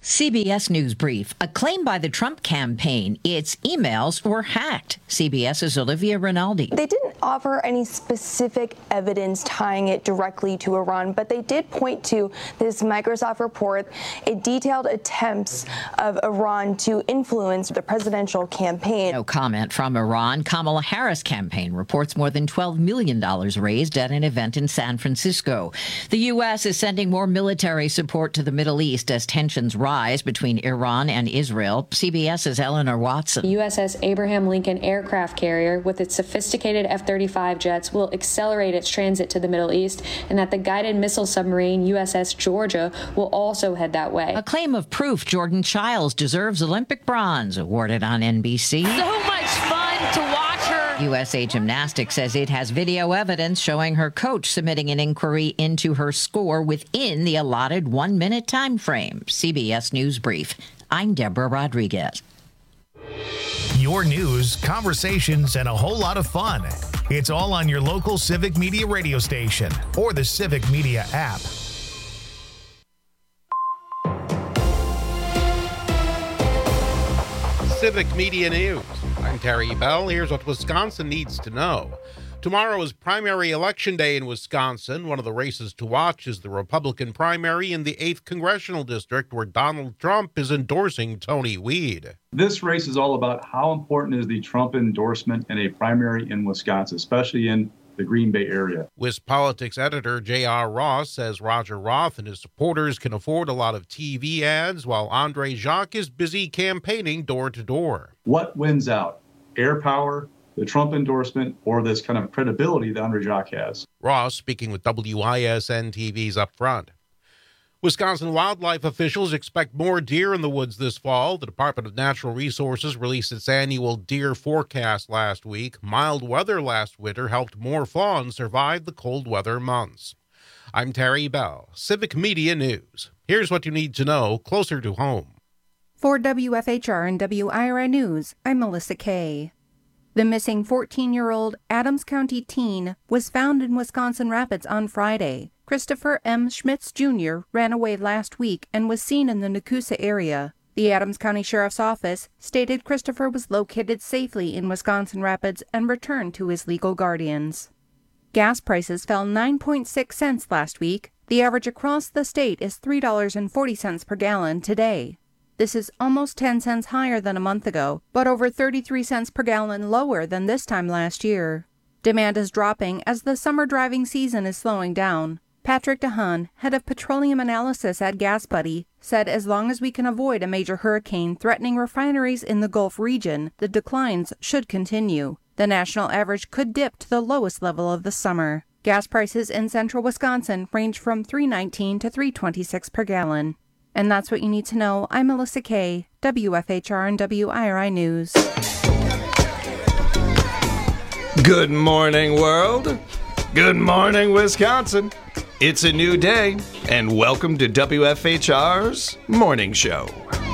CBS News Brief. A claim by the Trump campaign its emails were hacked. CBS's Olivia Rinaldi. They didn't offer any specific evidence tying it directly to Iran, but they did point to this Microsoft report. It detailed attempts of Iran to influence the presidential campaign. No comment from Iran. Kamala Harris campaign reports more than $12 million raised at an event in San Francisco. The U.S. is sending more military support to the Middle East as tensions rise between Iran and Israel. CBS's Eleanor Watson. The USS Abraham Lincoln aircraft carrier, with its sophisticated F-35 jets, will accelerate its transit to the Middle East, and that the guided missile submarine USS Georgia will also head that way. A claim of proof Jordan Chiles deserves Olympic bronze, awarded on NBC. So much fun to watch her. USA Gymnastics says it has video evidence showing her coach submitting an inquiry into her score within the allotted 1-minute time frame. CBS News Brief. I'm Deborah Rodriguez. Your news, conversations, and a whole lot of fun. It's all on your local Civic Media radio station or the Civic Media app. Civic Media News. I'm Terry Bell. Here's what Wisconsin needs to know. Tomorrow is primary election day in Wisconsin. One of the races to watch is the Republican primary in the 8th Congressional District, where Donald Trump is endorsing Tony Weed. This race is all about how important is the Trump endorsement in a primary in Wisconsin, especially in the Green Bay area. WisPolitics editor J.R. Ross says Roger Roth and his supporters can afford a lot of TV ads, while Andre Jacques is busy campaigning door to door. What wins out? Air power, the Trump endorsement, or this kind of credibility that Andre Jacques has? Ross speaking with WISN TV's Up Front. Wisconsin wildlife officials expect more deer in the woods this fall. The Department of Natural Resources released its annual deer forecast last week. Mild weather last winter helped more fawns survive the cold weather months. I'm Terry Bell, Civic Media News. Here's what you need to know closer to home. For WFHR and WIRI News, I'm Melissa Kay. The missing 14-year-old Adams County teen was found in Wisconsin Rapids on Friday. Christopher M. Schmitz Jr. ran away last week and was seen in the Nakusa area. The Adams County Sheriff's Office stated Christopher was located safely in Wisconsin Rapids and returned to his legal guardians. Gas prices fell 9.6 cents last week. The average across the state is $3.40 per gallon today. This is almost 10 cents higher than a month ago, but over 33 cents per gallon lower than this time last year. Demand is dropping as the summer driving season is slowing down. Patrick DeHaan, head of petroleum analysis at GasBuddy, said as long as we can avoid a major hurricane threatening refineries in the Gulf region, the declines should continue. The national average could dip to the lowest level of the summer. Gas prices in central Wisconsin range from $3.19 to $3.26 per gallon. And that's what you need to know. I'm Melissa Kay, WFHR and WIRI News. Good morning, world. Good morning, Wisconsin. It's a new day, and welcome to WFHR's Morning Show.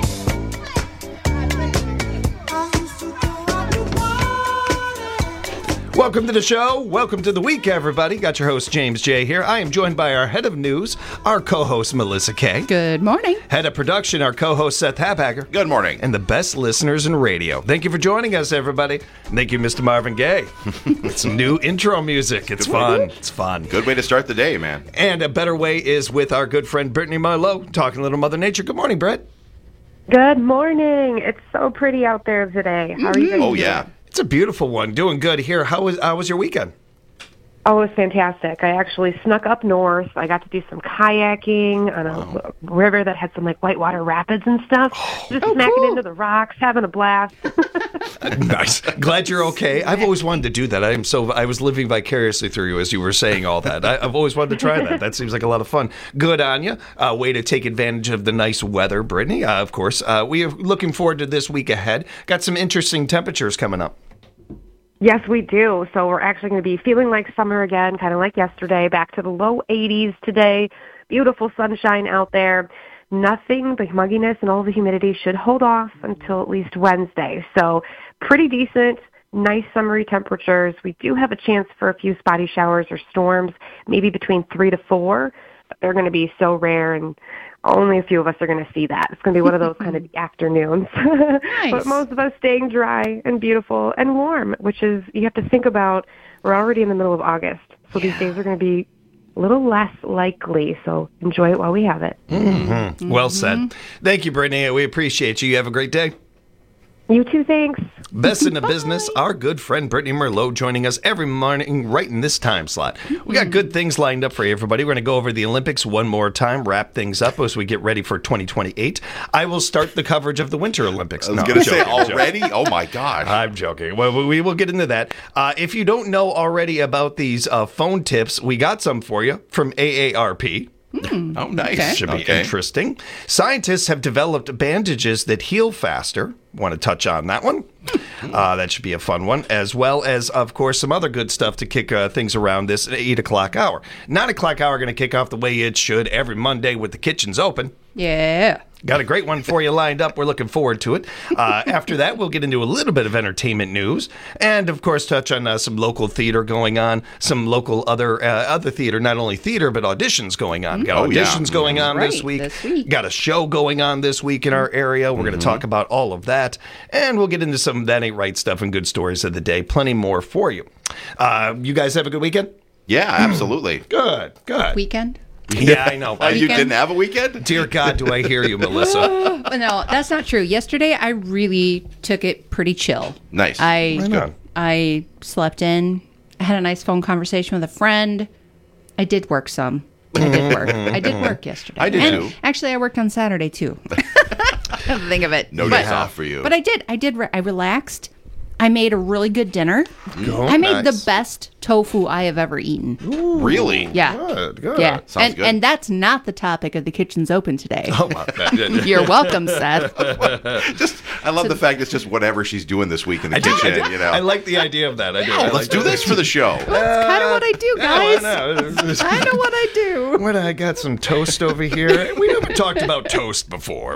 Welcome to the show. Welcome to the week, everybody. Got your host, James J. here. I am joined by our head of news, our co-host, Melissa Kay. Good morning. Head of production, our co-host, Seth Habacker. Good morning. And the best listeners in radio. Thank you for joining us, everybody. And thank you, Mr. Marvin Gaye. It's new intro music. It's fun. It's fun. Good way to start the day, man. And a better way is with our good friend, Brittany Marlowe, talking a little Mother Nature. Good morning, Britt. Good morning. It's so pretty out there today. How are you guys doing? Yeah. It's a beautiful one. Doing good here. How was your weekend? Oh, it was fantastic. I actually snuck up north. I got to do some kayaking on a river that had some like whitewater rapids and stuff. Just smacking into the rocks, having a blast. Nice. Glad you're okay. I've always wanted to do that. I was living vicariously through you as you were saying all that. I've always wanted to try that. That seems like a lot of fun. Good on you. Way to take advantage of the nice weather, Brittany. Of course. We are looking forward to this week ahead. Got some interesting temperatures coming up. Yes, we do. So we're actually going to be feeling like summer again, kind of like yesterday, back to the low 80s today. Beautiful sunshine out there. Nothing, the mugginess and all the humidity should hold off until at least Wednesday. So pretty decent, nice summery temperatures. We do have a chance for a few spotty showers or storms, maybe between 3 to 4. But they're going to be so rare and only a few of us are going to see that. It's going to be one of those kind of afternoons. Nice. But most of us staying dry and beautiful and warm, which is, you have to think about, we're already in the middle of August. So these days are going to be a little less likely. So enjoy it while we have it. Well said. Thank you, Brittany. We appreciate you. You have a great day. You too, thanks. Best in the business, our good friend Brittany Merlot joining us every morning right in this time slot. We got good things lined up for you, everybody. We're going to go over the Olympics one more time, wrap things up as we get ready for 2028. I will start the coverage of the Winter Olympics. I was going to say already? Oh, my gosh. I'm joking. Well, we will get into that. If you don't know already about these phone tips, we got some for you from AARP. Oh, nice. Okay. Should be interesting. Scientists have developed bandages that heal faster. Want to touch on that one? That should be a fun one, as well as, of course, some other good stuff to kick things around this 8 o'clock hour. 9 o'clock hour going to kick off the way it should every Monday with the kitchens open. Yeah. Got a great one for you lined up. We're looking forward to it. After that, we'll get into a little bit of entertainment news and, of course, touch on some local theater going on, some local other theater, not only theater, but auditions going on. Got auditions going on this week. Got a show going on this week in our area. We're going to talk about all of that. And we'll get into some That Ain't Right stuff and good stories of the day. Plenty more for you. You guys have a good weekend? Yeah, absolutely. Good. Weekend? Yeah, I know. You didn't have a weekend? Dear God, do I hear you, Melissa? No, that's not true. Yesterday, I really took it pretty chill. Nice. I slept in. I had a nice phone conversation with a friend. I did work some. I did work yesterday. I did too. Actually, I worked on Saturday too. Think of it. No days off for you. But I did. I relaxed. I made a really good dinner. I made the best tofu I have ever eaten. Ooh, really? Yeah. Good. Yeah. Sounds good. And that's not the topic of the Kitchen's Open today. Oh, my God. You're welcome, Seth. I love the fact it's just whatever she's doing this week in the kitchen. You know, I like the idea of that. I do. Let's do this for the show. That's kind of what I do, guys. I know what I do. When I got some toast over here. We haven't talked about toast before.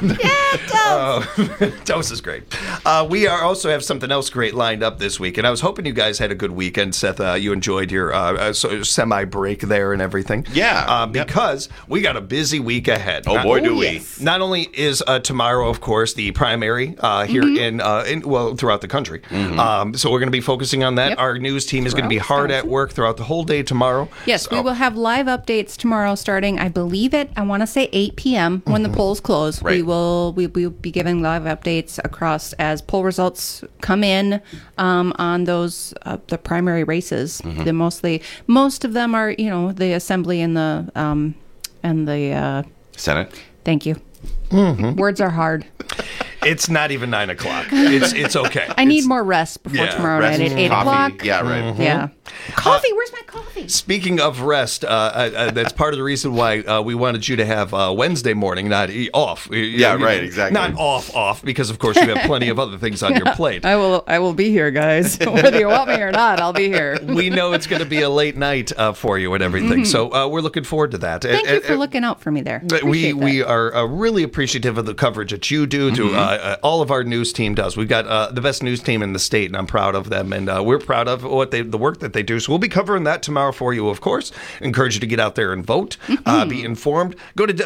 Toast is great. We also have something else great lined up this week, and I was hoping you guys had a good weekend. Seth, you enjoyed your semi-break there and everything. Yeah. Because we got a busy week ahead. Oh, boy, do we. Not only is tomorrow, of course, the primary here throughout the country. So we're going to be focusing on that. Yep. Our news team is going to be hard at work throughout the whole day tomorrow. Yes, we will have live updates tomorrow starting, I believe I want to say 8 p.m. when the polls close. Right. We'll be giving live updates across as poll results come in on those the primary races. Most of them are the assembly and the Senate. Thank you. Words are hard. It's not even 9 o'clock. It's okay. I need more rest before tomorrow night at 8 o'clock. Yeah, right. Yeah. Coffee. Where's my coffee? Speaking of rest, that's part of the reason why we wanted you to have Wednesday morning, not off. Right, exactly. Not off, because of course you have plenty of other things on your plate. I will be here, guys. Whether you want me or not, I'll be here. We know it's going to be a late night for you and everything, so we're looking forward to that. Thank you for looking out for me there. We are really appreciative of the coverage that you do, to all of our news team does. We've got the best news team in the state, and I'm proud of them, and we're proud of the work that they do. So we'll be covering that tomorrow for you, of course. Encourage you to get out there and vote, be informed. Go to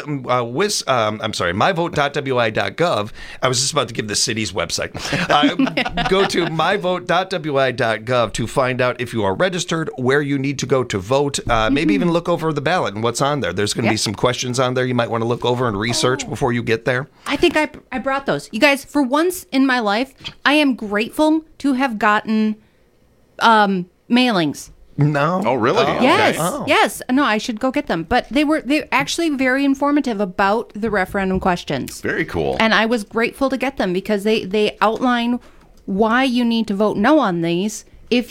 myvote.wi.gov. I was just about to give the city's website. Go to myvote.wi.gov to find out if you are registered, where you need to go to vote. Maybe even look over the ballot and what's on there. There's going to be some questions on there you might want to look over and research before you get there. I think I brought those. You guys, for once in my life, I am grateful to have gotten mailings. No. Oh, really? Yes. Okay. Oh. Yes. No, I should go get them. But they're actually very informative about the referendum questions. Very cool. And I was grateful to get them because they outline why you need to vote no on these.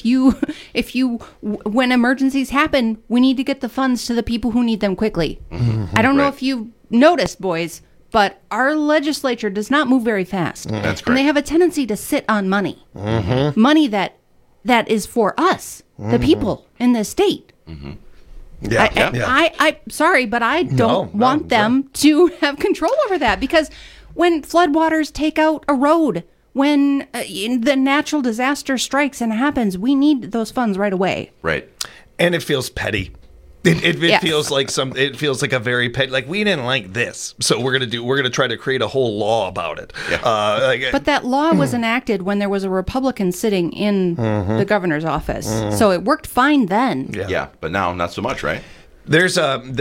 When emergencies happen, we need to get the funds to the people who need them quickly. I don't know if you noticed, boys, but our legislature does not move very fast. That's great. And they have a tendency to sit on money. Money that is for us, the people in this state. I'm sorry, but I don't want them to have control over that, because when floodwaters take out a road, when the natural disaster strikes and happens, we need those funds right away. Right. And it feels petty. It feels like it feels like a very like we didn't like this, so we're gonna try to create a whole law about it. Yeah. But that law was enacted when there was a Republican sitting in the governor's office, so it worked fine then. Yeah, but now not so much, right? There's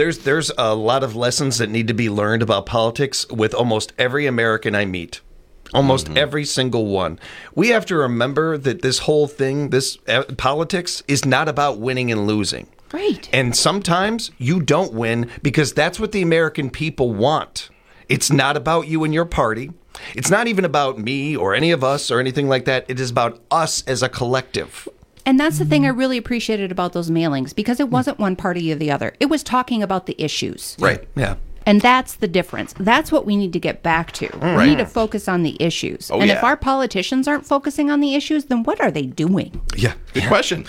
a lot of lessons that need to be learned about politics with almost every American I meet. Almost every single one. We have to remember that this whole thing, this politics, is not about winning and losing. Right. And sometimes you don't win because that's what the American people want. It's not about you and your party. It's not even about me or any of us or anything like that. It is about us as a collective. And that's the thing I really appreciated about those mailings, because it wasn't one party or the other. It was talking about the issues. Right. Yeah. And that's the difference. That's what we need to get back to. We need to focus on the issues. If our politicians aren't focusing on the issues, then what are they doing? Yeah. Good question.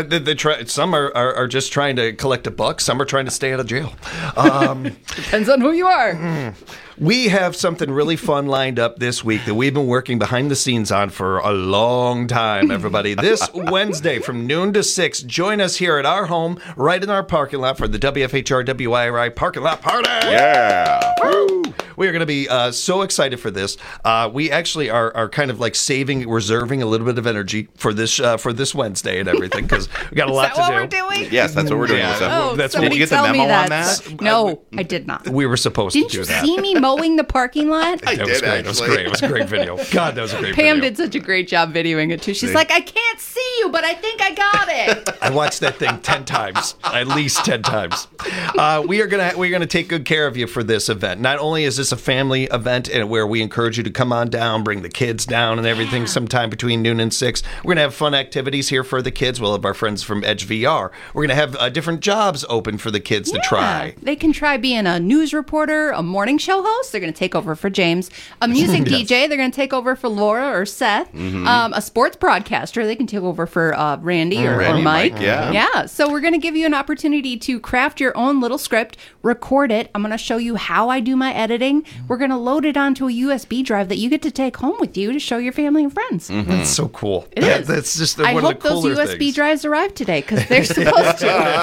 Some are just trying to collect a buck. Some are trying to stay out of jail. Depends on who you are. We have something really fun lined up this week that we've been working behind the scenes on for a long time, everybody. This Wednesday from noon to 6, join us here at our home, right in our parking lot for the WFHR WIRI Parking Lot Party. Yeah. Woo! We are going to be so excited for this. We actually are kind of like reserving a little bit of energy for this Wednesday and everything, because we got a lot to do. Is that what we're doing? Yes, that's what we're doing. Oh, That's Did you get the memo on that? No, I did not. We were supposed Didn't to do you that. see me mowing the parking lot? I That did, was great. actually. It was great. It was a great video. God, that was a great Pam video. did such a great job videoing it too. She's like, I can't see you, but I think I got it. I watched that thing 10 times, at least 10 times. We're gonna take good care of you for this event. Not only is this a family event and where we encourage you to come on down, bring the kids down and everything sometime between noon and 6. We're gonna have fun activities here for the kids. We'll have our friends from Edge VR. We're gonna have different jobs open for the kids to try. They can try being a news reporter, a morning show host. They're going to take over for James. A music DJ. They're going to take over for Laura or Seth. A sports broadcaster. They can take over for Randy or Mike. Yeah. So we're going to give you an opportunity to craft your own little script, record it. I'm going to show you how I do my editing. We're going to load it onto a USB drive that you get to take home with you to show your family and friends. That's so cool. It is. That's just I one hope of the cooler those USB things. drives arrive today, because they're supposed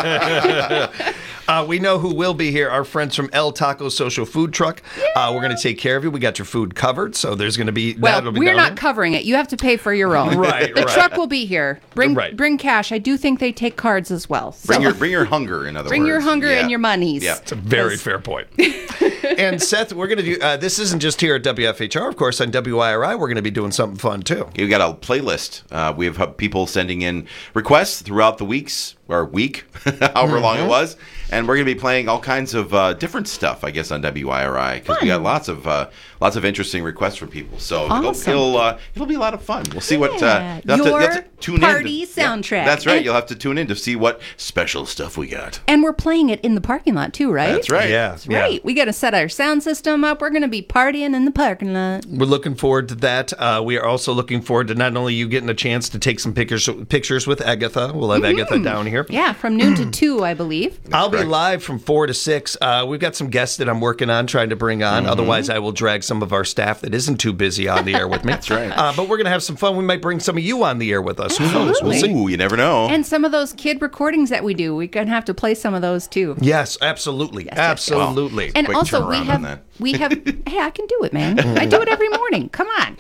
to. We know who will be here. Our friends from El Taco Social Food Truck. We're going to take care of you. We got your food covered, so there's going to be... Well, we're not covering it. You have to pay for your own. The truck will be here. Bring cash. I do think they take cards as well. So. Bring your hunger, in other words. Bring your hunger and your monies. Yeah. It's a very fair point. And Seth, we're going to do... this isn't just here at WFHR. Of course, on WIRI, we're going to be doing something fun, too. We got a playlist. We have people sending in requests throughout the weeks, or week, however long it was. And we're going to be playing all kinds of different stuff, I guess, on WIRI, because we got lots of interesting requests from people. So it'll be a lot of fun. We'll see what you'll have to tune party in soundtrack. Yeah, that's right. You'll have to tune in to see what special stuff we got. And we're playing it in the parking lot too, right? That's right. Yeah, that's right. We got to set our sound system up. We're going to be partying in the parking lot. We're looking forward to that. We are also looking forward to not only you getting a chance to take some pictures with Agatha. We'll have Agatha down here. Yeah, from noon to 2, I believe. I'll be live from 4 to 6. We've got some guests that I'm working on trying to bring on. Otherwise, I will drag some of our staff that isn't too busy on the air with me. That's right. But we're going to have some fun. We might bring some of you on the air with us. Who knows? We'll see. Ooh, you never know. And some of those kid recordings that we do, we're going to have to play some of those too. Yes, absolutely. Yes. Absolutely. And Quick also turnaround we have hey, I can do it, man. I do it every morning. Come on.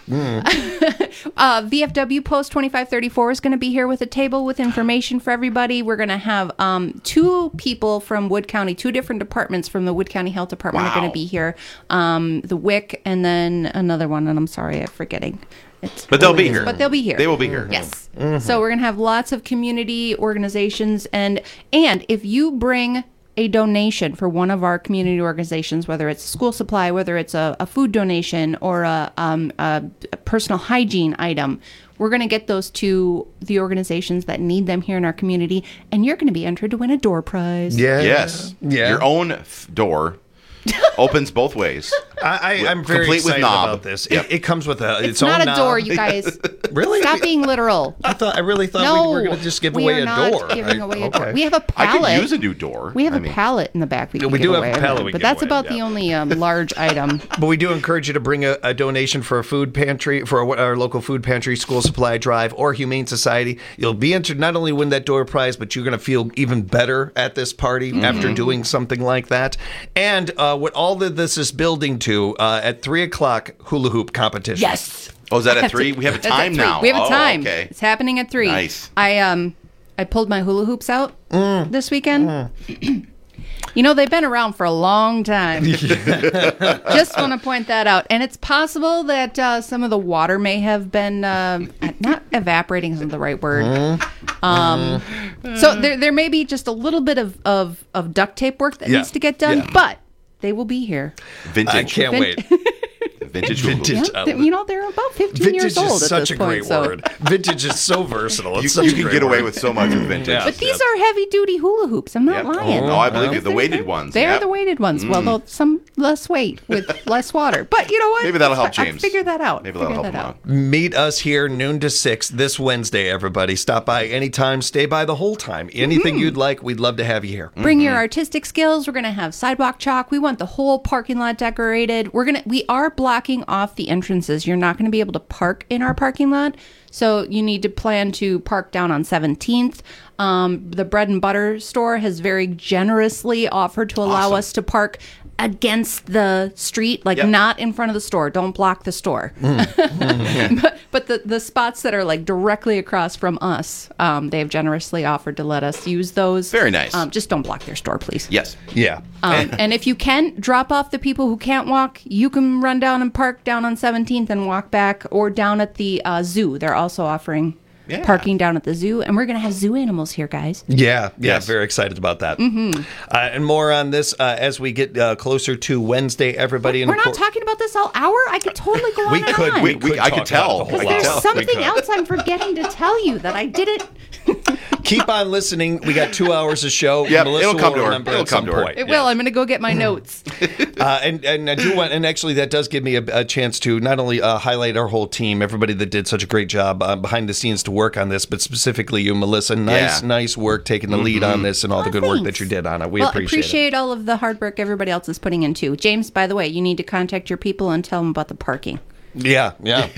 VFW Post 2534 is going to be here with a table with information for everybody. We're going to have 2 people from Wood County, 2 different departments from the Wood County Health Department are going to be here. The WIC and then another one, and I'm sorry, I'm forgetting. But they'll be here. But they'll be here. They will be here. Yes. So we're going to have lots of community organizations, and if you bring a donation for one of our community organizations, whether it's school supply, whether it's a food donation or a personal hygiene item, we're going to get those to the organizations that need them here in our community, and you're going to be entered to win a door prize. Yeah. Yes. Yeah. Your own door opens both ways. I'm very complete with excited knob. about this. Yep. It comes with its It's own not a knob. door, you guys. Really? Stop being literal. I really thought we were going to just give away a door. Giving away a door. We have a I pallet. could use a new door. We have a pallet in the back. We do have a pallet. But that's about the only large item. But we do encourage you to bring a donation for a food pantry, for our local food pantry, school supply drive, or Humane Society. You'll be entered not only win that door prize, but you're going to feel even better at this party after doing something like that. And what all of this is building to, at 3 o'clock, hula hoop competition. Yes. Oh, is that at 3? We have a time now. We have a time. Okay. It's happening at 3. Nice. I pulled my hula hoops out this weekend. You know, they've been around for a long time. Just want to point that out. And it's possible that some of the water may have been, not evaporating isn't the right word. So there may be just a little bit of duct tape work that needs to get done, but they will be here. Vintage. I can't wait. Vintage. Yeah, they're about 15 years old at this point. Vintage is such a great word. Vintage is so versatile. You can get away with so much with vintage. But these are heavy-duty hula hoops. I'm not lying. Oh, I believe you. The weighted ones. They are the weighted ones. Well, some less weight with less water. But you know what? Maybe that'll help James. I'll figure that out. Maybe that'll help him out. Meet us here noon to 6 this Wednesday, everybody. Stop by anytime. Stay by the whole time. Anything you'd like, we'd love to have you here. Bring your artistic skills. We're going to have sidewalk chalk. We want the whole parking lot decorated. We are blocking off the entrances. You're not going to be able to park in our parking lot. So you need to plan to park down on 17th. The bread and butter store has very generously offered to allow us to park against the street, not in front of the store. Don't block the store. But the spots that are like directly across from us, they have generously offered to let us use those. Very nice. Just don't block their store, please. Yes. Yeah. And if you can drop off the people who can't walk, you can run down and park down on 17th and walk back, or down at the zoo. They're also offering parking down at the zoo, and we're going to have zoo animals here, guys. Yeah, very excited about that. And more on this as we get closer to Wednesday, everybody. We're not talking about this all hour? I could totally go on and on. I could tell. Because there's something else I'm forgetting to tell you that I didn't. Keep on listening. We got 2 hours of show. Yeah, Melissa it'll come will to her. remember It'll at some come to her. point. It will. I'm going to go get my notes. And I do want, and actually that does give me a chance to not only highlight our whole team, everybody that did such a great job behind the scenes to work on this, but specifically you, Melissa. Nice work taking the lead on this and all the good work that you did on it. We appreciate it. All of the hard work everybody else is putting in too. James, by the way, you need to contact your people and tell them about the parking. Yeah.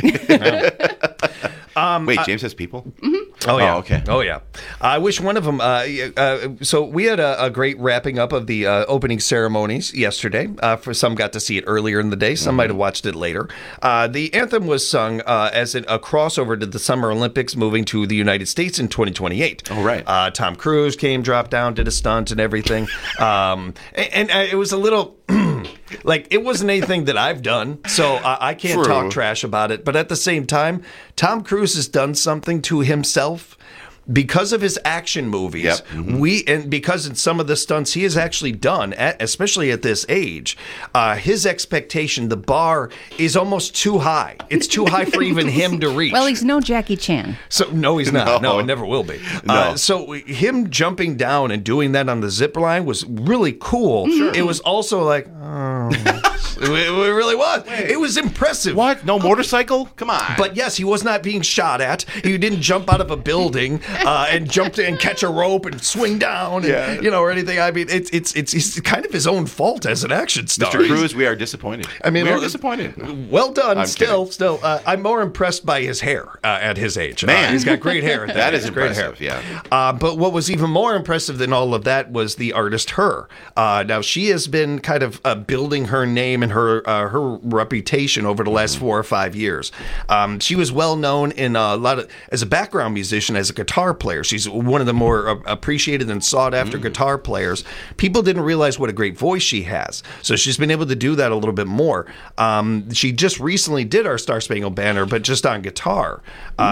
Wait, James has people? Oh, yeah. Okay. Oh, yeah. I wish one of them... so we had a great wrapping up of the opening ceremonies yesterday. For some got to see it earlier in the day. Some might have watched it later. The anthem was sung as a crossover to the Summer Olympics moving to the United States in 2028. Oh, right. Tom Cruise dropped down, did a stunt and everything. And it was a little... it wasn't anything that I've done, so I can't talk trash about it. But at the same time, Tom Cruise has done something to himself because of his action movies. And because in some of the stunts he has actually done, especially at this age, his expectation, the bar is almost too high. It's too high for even him to reach. Well, he's no Jackie Chan. So no, he's not. No, it never will be. So him jumping down and doing that on the zip line was really cool. Sure. It was also like, it really was. It was impressive. What? No motorcycle? Come on. But yes, he was not being shot at. He didn't jump out of a building and jump and catch a rope and swing down, and, or anything. I mean, it's kind of his own fault as an action star. Mr. Cruise, we are disappointed. I mean, we are disappointed. Well done. Still, I'm more impressed by his hair at his age. Man, he's got great hair. That is great impressive. Hair. Yeah. But what was even more impressive than all of that was the artist Her. Now she has been kind of building her name and her reputation over the last 4 or 5 years. She was well known in as a background musician, as a guitar player. She's one of the more appreciated and sought after guitar players. People didn't realize what a great voice she has, so she's been able to do that a little bit more. She just recently did our Star Spangled Banner, but just on guitar.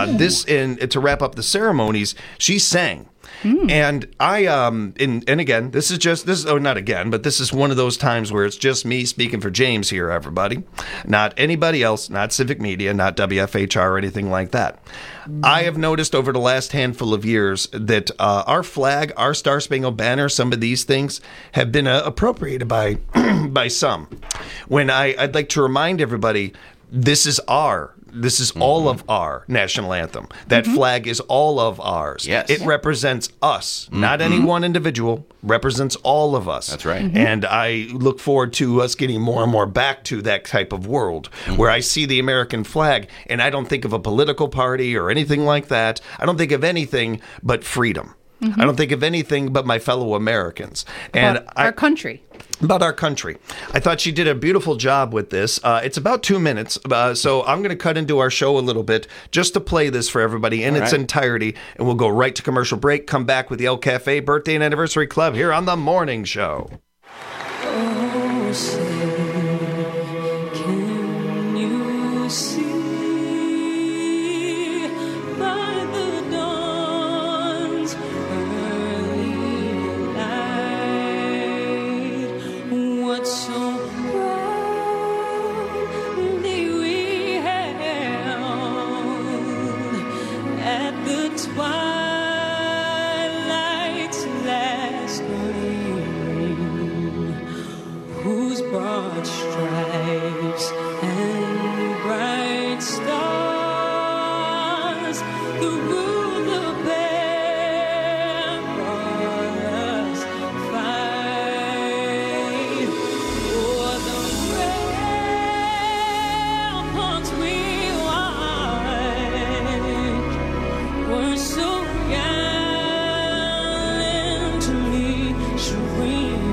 To wrap up the ceremonies, she sang. And I and again, this is one of those times where it's just me speaking for James here, everybody. Not anybody else, not Civic Media, not WFHR or anything like that. I have noticed over the last handful of years that our flag, our Star Spangled Banner, some of these things have been appropriated by by some. When I'd like to remind everybody, this is all of our national anthem. That flag is all of ours. Yes. It represents us, not any one individual, represents all of us. That's right. And I look forward to us getting more and more back to that type of world where I see the American flag and I don't think of a political party or anything like that. I don't think of anything but freedom. I don't think of anything but my fellow Americans. And our country. About our country. I thought she did a beautiful job with this. It's about 2 minutes, so I'm going to cut into our show a little bit just to play this for everybody in its entirety, and we'll go right to commercial break, come back with the El Cafe Birthday and Anniversary Club here on The Morning Show. Oh, can you see by the dawn's early light what so proudly we held at the twilight's last gleam, whose broad stripes and bright stars the ruler bear brought us fight. For the ramparts we watched were so gallantly streaming.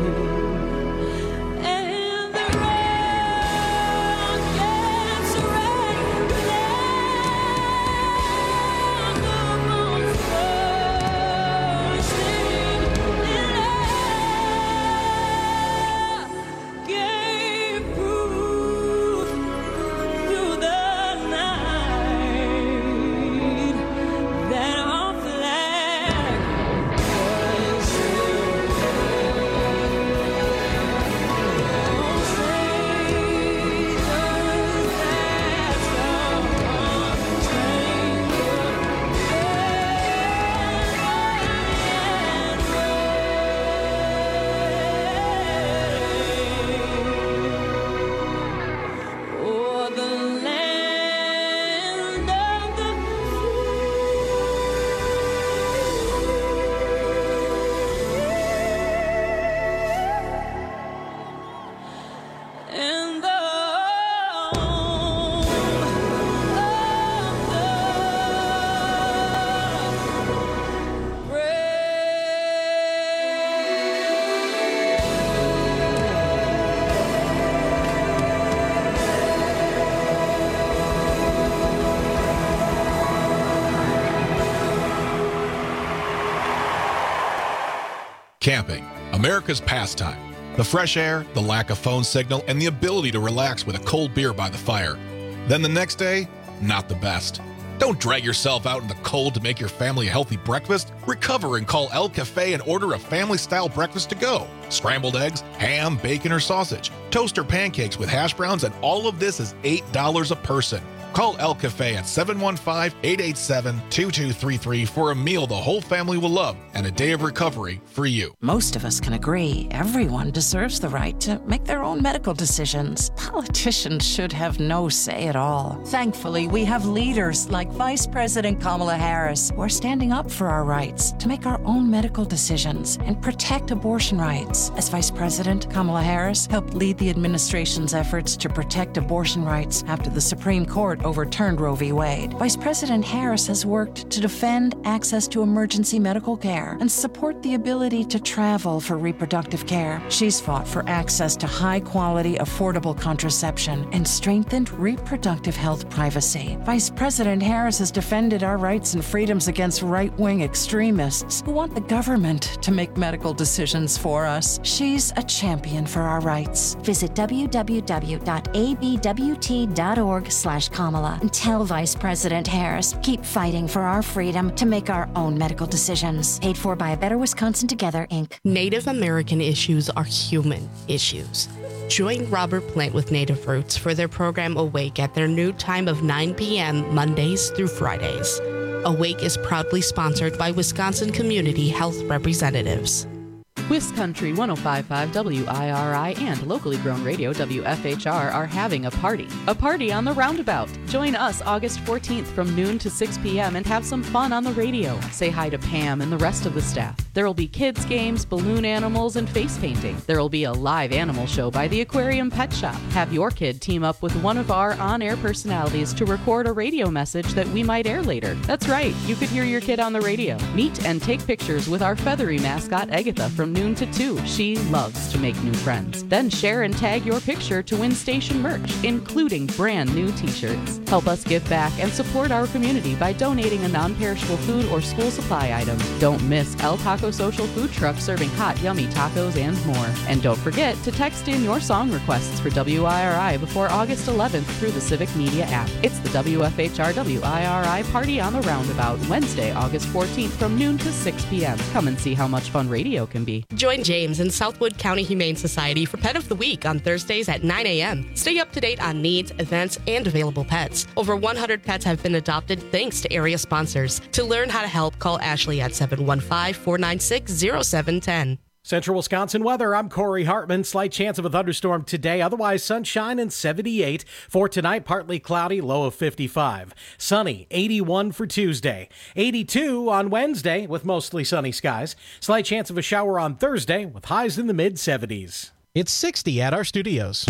Camping, America's pastime. The fresh air, the lack of phone signal, and the ability to relax with a cold beer by the fire. Then the next day, not the best. Don't drag yourself out in the cold to make your family a healthy breakfast. Recover and call El Cafe and order a family-style breakfast to go. Scrambled eggs, ham, bacon, or sausage, toaster pancakes with hash browns, and all of this is $8 a person. Call El Cafe at 715-887-2233 for a meal the whole family will love and a day of recovery for you. Most of us can agree everyone deserves the right to make their own medical decisions. Politicians should have no say at all. Thankfully, we have leaders like Vice President Kamala Harris who are standing up for our rights to make our own medical decisions and protect abortion rights. As Vice President, Kamala Harris helped lead the administration's efforts to protect abortion rights after the Supreme Court overturned Roe v. Wade. Vice President Harris has worked to defend access to emergency medical care and support the ability to travel for reproductive care. She's fought for access to high-quality, affordable contraception and strengthened reproductive health privacy. Vice President Harris has defended our rights and freedoms against right-wing extremists who want the government to make medical decisions for us. She's a champion for our rights. Visit www.abwt.org/Kamala and tell Vice President Harris, keep fighting for our freedom to make our own medical decisions. Paid for by A Better Wisconsin Together, Inc. Native American issues are human issues. Join Robert Plant with Native Roots for their program Awake at their new time of 9 p.m. Mondays through Fridays. Awake is proudly sponsored by Wisconsin Community Health Representatives. Swiss Country 105.5 WIRI and locally grown radio WFHR are having a party on the Roundabout. Join us August 14th from noon to 6 p.m. and have some fun on the radio. Say hi to Pam and the rest of the staff. There will be kids games, balloon animals, and face painting. There will be a live animal show by the Aquarium Pet Shop. Have your kid team up with one of our on-air personalities to record a radio message that we might air later. That's right, you could hear your kid on the radio. Meet and take pictures with our feathery mascot Agatha from noon to 2. She loves to make new friends. Then share and tag your picture to win station merch, including brand new t-shirts. Help us give back and support our community by donating a non-perishable food or school supply item. Don't miss El Taco Social Food Truck serving hot, yummy tacos and more. And don't forget to text in your song requests for WIRI before August 11th through the Civic Media app. It's the WFHR WIRI Party on the Roundabout, Wednesday, August 14th from noon to 6 p.m. Come and see how much fun radio can be. Join James and Southwood County Humane Society for Pet of the Week on Thursdays at 9 a.m. Stay up to date on needs, events, and available pets. Over 100 pets have been adopted thanks to area sponsors. To learn how to help, call Ashley at 715-496-0710. Central Wisconsin weather. I'm Corey Hartman. Slight chance of a thunderstorm today. Otherwise, sunshine and 78. For tonight, partly cloudy, low of 55. Sunny, 81 for Tuesday. 82 on Wednesday with mostly sunny skies. Slight chance of a shower on Thursday with highs in the mid-70s. It's 60 at our studios.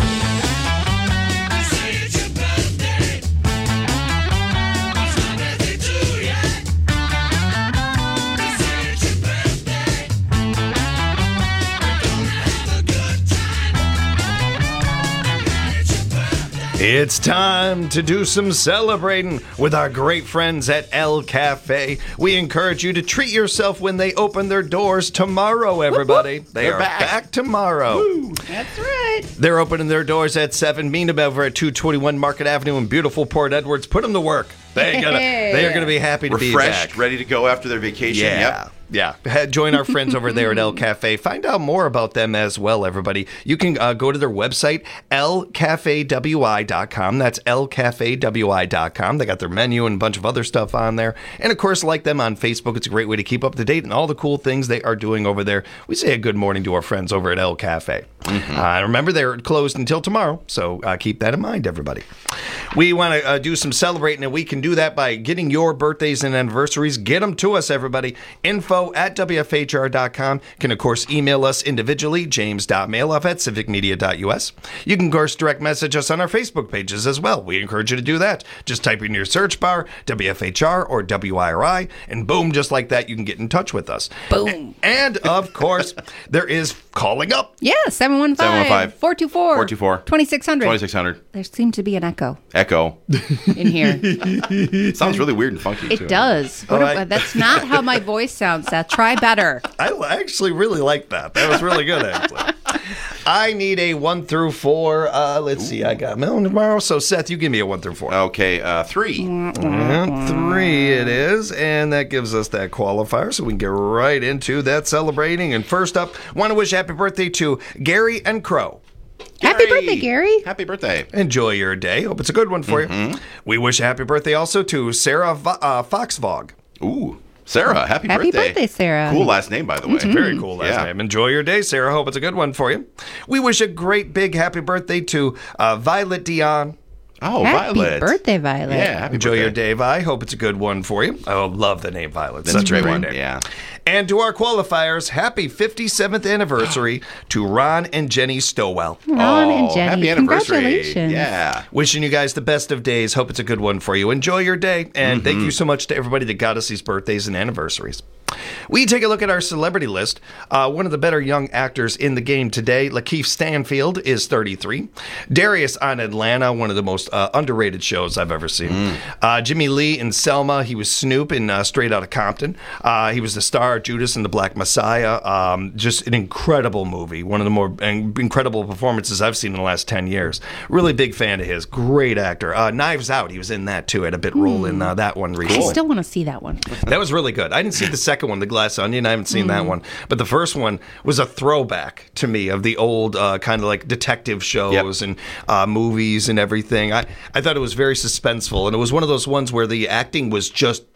It's time to do some celebrating with our great friends at El Cafe. We encourage you to treat yourself when they open their doors tomorrow, everybody. Whoop, whoop. They are back tomorrow. Woo. That's right. They're opening their doors at 7. Meet them over at 221 Market Avenue in beautiful Port Edwards. Put them to work. They are gonna be happy to be back. Refreshed, ready to go after their vacation. Yeah. Yep. Yeah. Join our friends over there at El Cafe. Find out more about them as well, everybody. You can go to their website, elcafewi.com. That's elcafewi.com. They got their menu and a bunch of other stuff on there. And, of course, like them on Facebook. It's a great way to keep up to date and all the cool things they are doing over there. We say a good morning to our friends over at El Cafe. Mm-hmm. Remember, they're closed until tomorrow, so keep that in mind, everybody. We want to do some celebrating, and we can do that by getting your birthdays and anniversaries. Get them to us, everybody. info@wfhr.com. Can, of course, email us individually, james.mailoff@civicmedia.us. You can, of course, direct message us on our Facebook pages as well. We encourage you to do that. Just type in your search bar, WFHR or WIRI, and boom, just like that, you can get in touch with us. Boom. And, of course, there is calling up. Yeah, 715-424-2600. 2600. There seems to be an echo in here. It sounds really weird and funky, too. It does. That's not how my voice sounds, Seth. Try better. I actually really like that. That was really good, actually. I need a 1 through 4. Let's see. I got Melon tomorrow. So, Seth, you give me a 1 through 4. Okay, 3. 3 it is. And that gives us that qualifier. So we can get right into that celebrating. And first up, want to wish happy birthday to Gary and Crow. Happy birthday, Gary. Happy birthday. Enjoy your day. Hope it's a good one for you. We wish a happy birthday also to Sarah Foxvog. Ooh. Sarah, happy birthday. Happy birthday, Sarah. Cool last name, by the way. Very cool last name. Enjoy your day, Sarah. Hope it's a good one for you. We wish a great big happy birthday to Violet Dion. Oh, happy Violet. Birthday, Violet. Yeah, happy Enjoy birthday. your day, Vi. Hope it's a good one for you. I love the name Violet. That's Such a a great great one. name. Yeah. And to our qualifiers, happy 57th anniversary to Ron and Jenny Stowell. Ron and Jenny. Happy anniversary. Congratulations. Yeah. Wishing you guys the best of days. Hope it's a good one for you. Enjoy your day. And thank you so much to everybody that got us these birthdays and anniversaries. We take a look at our celebrity list. One of the better young actors in the game today, Lakeith Stanfield, is 33. Darius on Atlanta, one of the most underrated shows I've ever seen. Jimmy Lee in Selma, he was Snoop in Straight Outta Compton. He was the star of Judas and the Black Messiah. Just an incredible movie. One of the more incredible performances I've seen in the last 10 years. Really big fan of his. Great actor. Knives Out, he was in that too. Had a bit role in that one recently. I still want to see that one. That was really good. I didn't see the second one, The Glass Onion. I haven't seen that one. But the first one was a throwback to me of the old kind of like detective shows and movies and everything. I thought it was very suspenseful, and it was one of those ones where the acting was just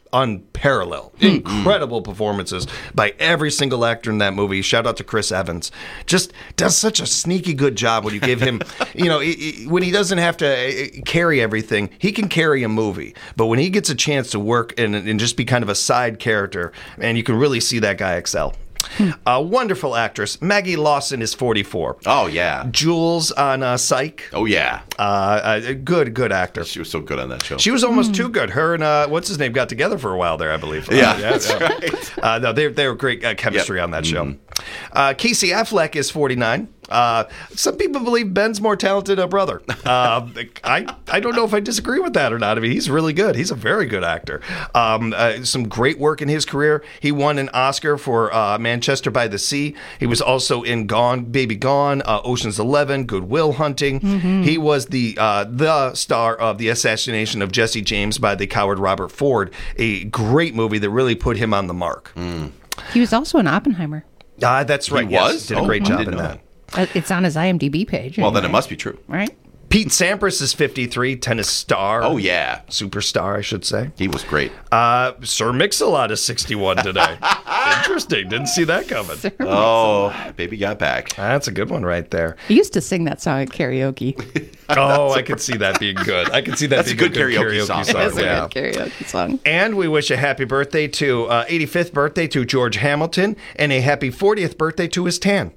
unparalleled. Incredible performances by every single actor in that movie. Shout out to Chris Evans. Just does such a sneaky good job when you give him, when he doesn't have to carry everything, he can carry a movie. But when he gets a chance to work and just be kind of a side character, and you can really see that guy excel. A wonderful actress. Maggie Lawson is 44. Oh, yeah. Jules on Psych. Oh, yeah. Good actor. She was so good on that show. She was almost too good. Her and, what's his name, got together for a while there, I believe. That's right. No, they were great chemistry on that show. Casey Affleck is 49. Some people believe Ben's more talented a brother. I don't know if I disagree with that or not. I mean, he's really good. He's a very good actor. Some great work in his career. He won an Oscar for Manchester by the Sea. He was also in Gone, Baby Gone, Ocean's 11, Good Will Hunting. He was the star of The Assassination of Jesse James by the coward Robert Ford, a great movie that really put him on the mark. He was also in Oppenheimer. That's right. He yes. was? Did a great job didn't in know that. It's on his IMDb page. Well, then it must be true. Right? Pete Sampras is 53, tennis star. Oh, yeah. Superstar, I should say. He was great. Sir Mix-a-Lot is 61 today. Interesting. Didn't see that coming. Oh, baby got back. That's a good one right there. He used to sing that song at karaoke. I could see that being good. I could see that being a good a karaoke song. That's Yeah. a good karaoke song. And we wish a happy birthday to 85th birthday to George Hamilton and a happy 40th birthday to his tan.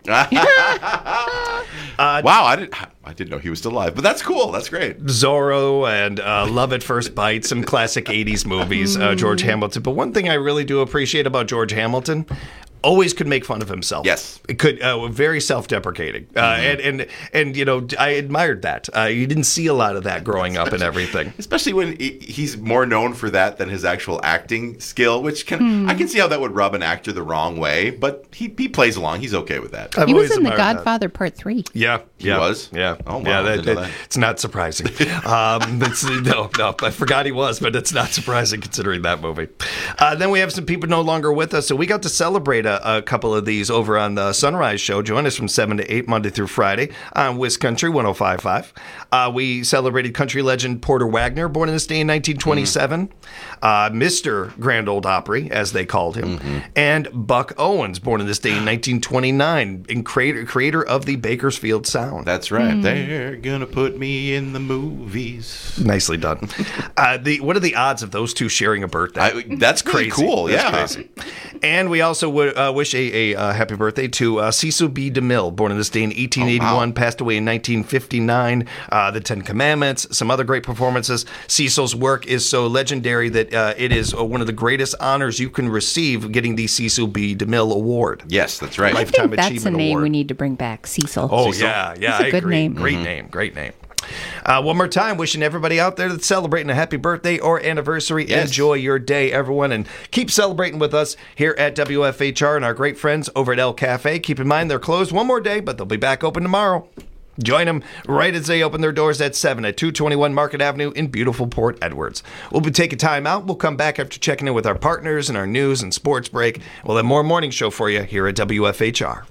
Wow, I didn't know he was still alive, but that's cool. That's great. Zorro and Love at First Bite, some classic 80s movies, George Hamilton. But one thing I really do appreciate about George Hamilton, always could make fun of himself. Yes. It could, very self-deprecating. And I admired that. You didn't see a lot of that growing up and everything. Especially when he's more known for that than his actual acting skill, which I can see how that would rub an actor the wrong way, but he plays along. He's okay with that. He was in The Godfather Part 3. Yeah. He was? Yeah. Oh, wow. I didn't know that. It's not surprising. No, I forgot he was, but it's not surprising considering that movie. Then we have some people no longer with us, so we got to celebrate a couple of these over on the Sunrise Show. Join us from 7 to 8 Monday through Friday on Wiz Country 105.5. We celebrated country legend Porter Wagner, born in this day in 1927. Mr. Grand Ole Opry, as they called him. And Buck Owens, born in this day in 1929, and creator of the Bakersfield Sound. That's right. They're gonna put me in the movies. Nicely done. What are the odds of those two sharing a birthday? That's crazy. Cool. That's crazy. And we also wish a happy birthday to Cecil B. DeMille, born in this day in 1881, passed away in 1959. The Ten Commandments, some other great performances. Cecil's work is so legendary that it is one of the greatest honors you can receive, getting the Cecil B. DeMille Award. Yes, that's right. I think that's a name we need to bring back, Cecil. Oh, Cecil. yeah, That's a I good agree. name. Great name. One more time, wishing everybody out there that's celebrating a happy birthday or anniversary. Yes. Enjoy your day, everyone, and keep celebrating with us here at WFHR and our great friends over at El Cafe. Keep in mind, they're closed one more day, but they'll be back open tomorrow. Join them right as they open their doors at 7 at 221 Market Avenue in beautiful Port Edwards. We'll be taking time out. We'll come back after checking in with our partners and our news and sports break. We'll have more morning show for you here at WFHR.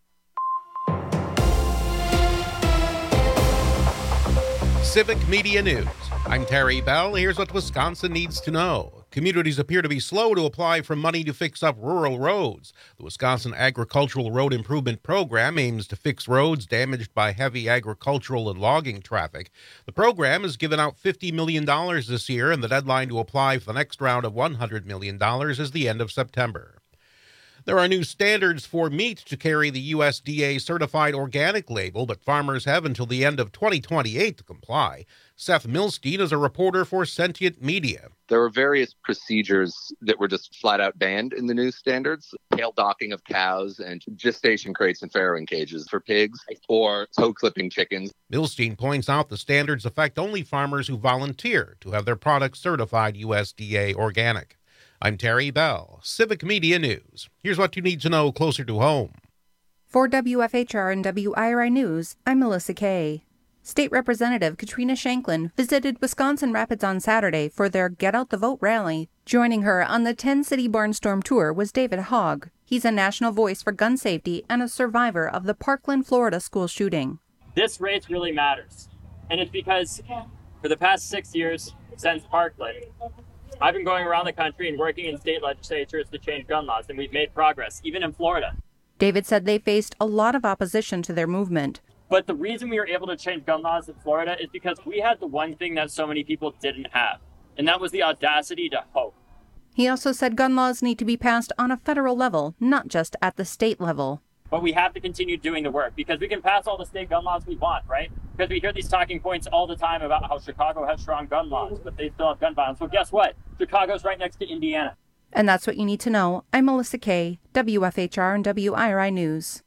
Civic Media News. I'm Terry Bell. Here's what Wisconsin needs to know. Communities appear to be slow to apply for money to fix up rural roads. The Wisconsin Agricultural Road Improvement Program aims to fix roads damaged by heavy agricultural and logging traffic. The program has given out $50 million this year, and the deadline to apply for the next round of $100 million is the end of September. There are new standards for meat to carry the USDA certified organic label, but farmers have until the end of 2028 to comply. Seth Milstein is a reporter for Sentient Media. There were various procedures that were just flat out banned in the new standards. Tail docking of cows and gestation crates and farrowing cages for pigs, or toe clipping chickens. Milstein points out the standards affect only farmers who volunteer to have their products certified USDA organic. I'm Terry Bell, Civic Media News. Here's what you need to know closer to home. For WFHR and WIRI News, I'm Melissa Kay. State Representative Katrina Shanklin visited Wisconsin Rapids on Saturday for their Get Out the Vote rally. Joining her on the 10-city Barnstorm tour was David Hogg. He's a national voice for gun safety and a survivor of the Parkland, Florida school shooting. This race really matters, and it's because for the past 6 years since Parkland, I've been going around the country and working in state legislatures to change gun laws, and we've made progress, even in Florida. David said they faced a lot of opposition to their movement. But the reason we were able to change gun laws in Florida is because we had the one thing that so many people didn't have, and that was the audacity to hope. He also said gun laws need to be passed on a federal level, not just at the state level. But we have to continue doing the work, because we can pass all the state gun laws we want, right? Because we hear these talking points all the time about how Chicago has strong gun laws, but they still have gun violence. Well, guess what? Chicago's right next to Indiana. And that's what you need to know. I'm Melissa Kay, WFHR and WIRI News.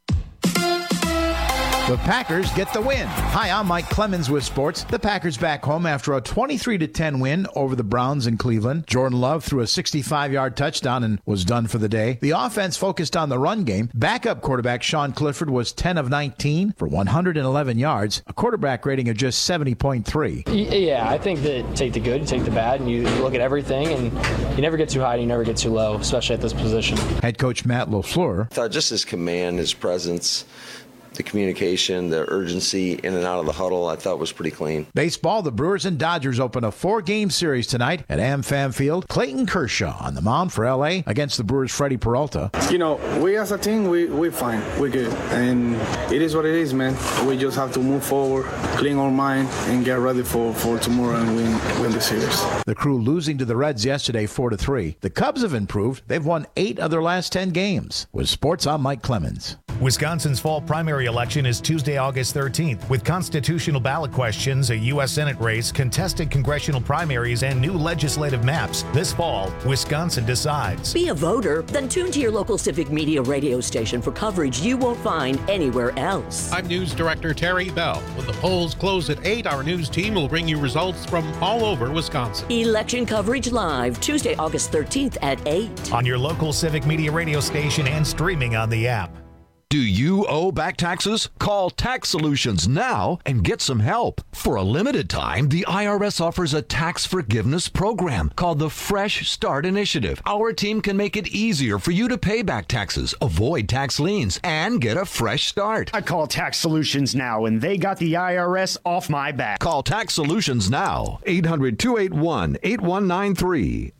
The Packers get the win. Hi, I'm Mike Clemens with sports. The Packers back home after a 23-10 win over the Browns in Cleveland. Jordan Love threw a 65-yard touchdown and was done for the day. The offense focused on the run game. Backup quarterback Sean Clifford was 10 of 19 for 111 yards, a quarterback rating of just 70.3. Yeah, I think that take the good, you take the bad, and you look at everything, and you never get too high and you never get too low, especially at this position. Head coach Matt LaFleur. I thought just his command, his presence, the communication, the urgency in and out of the huddle, I thought was pretty clean. Baseball, the Brewers and Dodgers open a 4-game series tonight at AmFam Field. Clayton Kershaw on the mound for L.A. against the Brewers' Freddie Peralta. You know, we as a team, we're fine. We're good. And it is what it is, man. We just have to move forward, clean our mind, and get ready for tomorrow and win the series. The Crew losing to the Reds yesterday 4-3. The Cubs have improved. They've won 8 of their last 10 games. With sports, I'm Mike Clemens. Wisconsin's fall primary election is Tuesday, August 13th, with constitutional ballot questions, a U.S. Senate race, contested congressional primaries, and new legislative maps. This fall, Wisconsin decides. Be a voter? Then tune to your local Civic Media radio station for coverage you won't find anywhere else. I'm News Director Terry Bell. When the polls close at 8, our news team will bring you results from all over Wisconsin. Election coverage live, Tuesday, August 13th at 8. On your local Civic Media radio station and streaming on the app. Do you owe back taxes? Call Tax Solutions now and get some help. For a limited time, the IRS offers a tax forgiveness program called the Fresh Start Initiative. Our team can make it easier for you to pay back taxes, avoid tax liens, and get a fresh start. I call Tax Solutions now, and they got the IRS off my back. Call Tax Solutions now. 800-281-8193.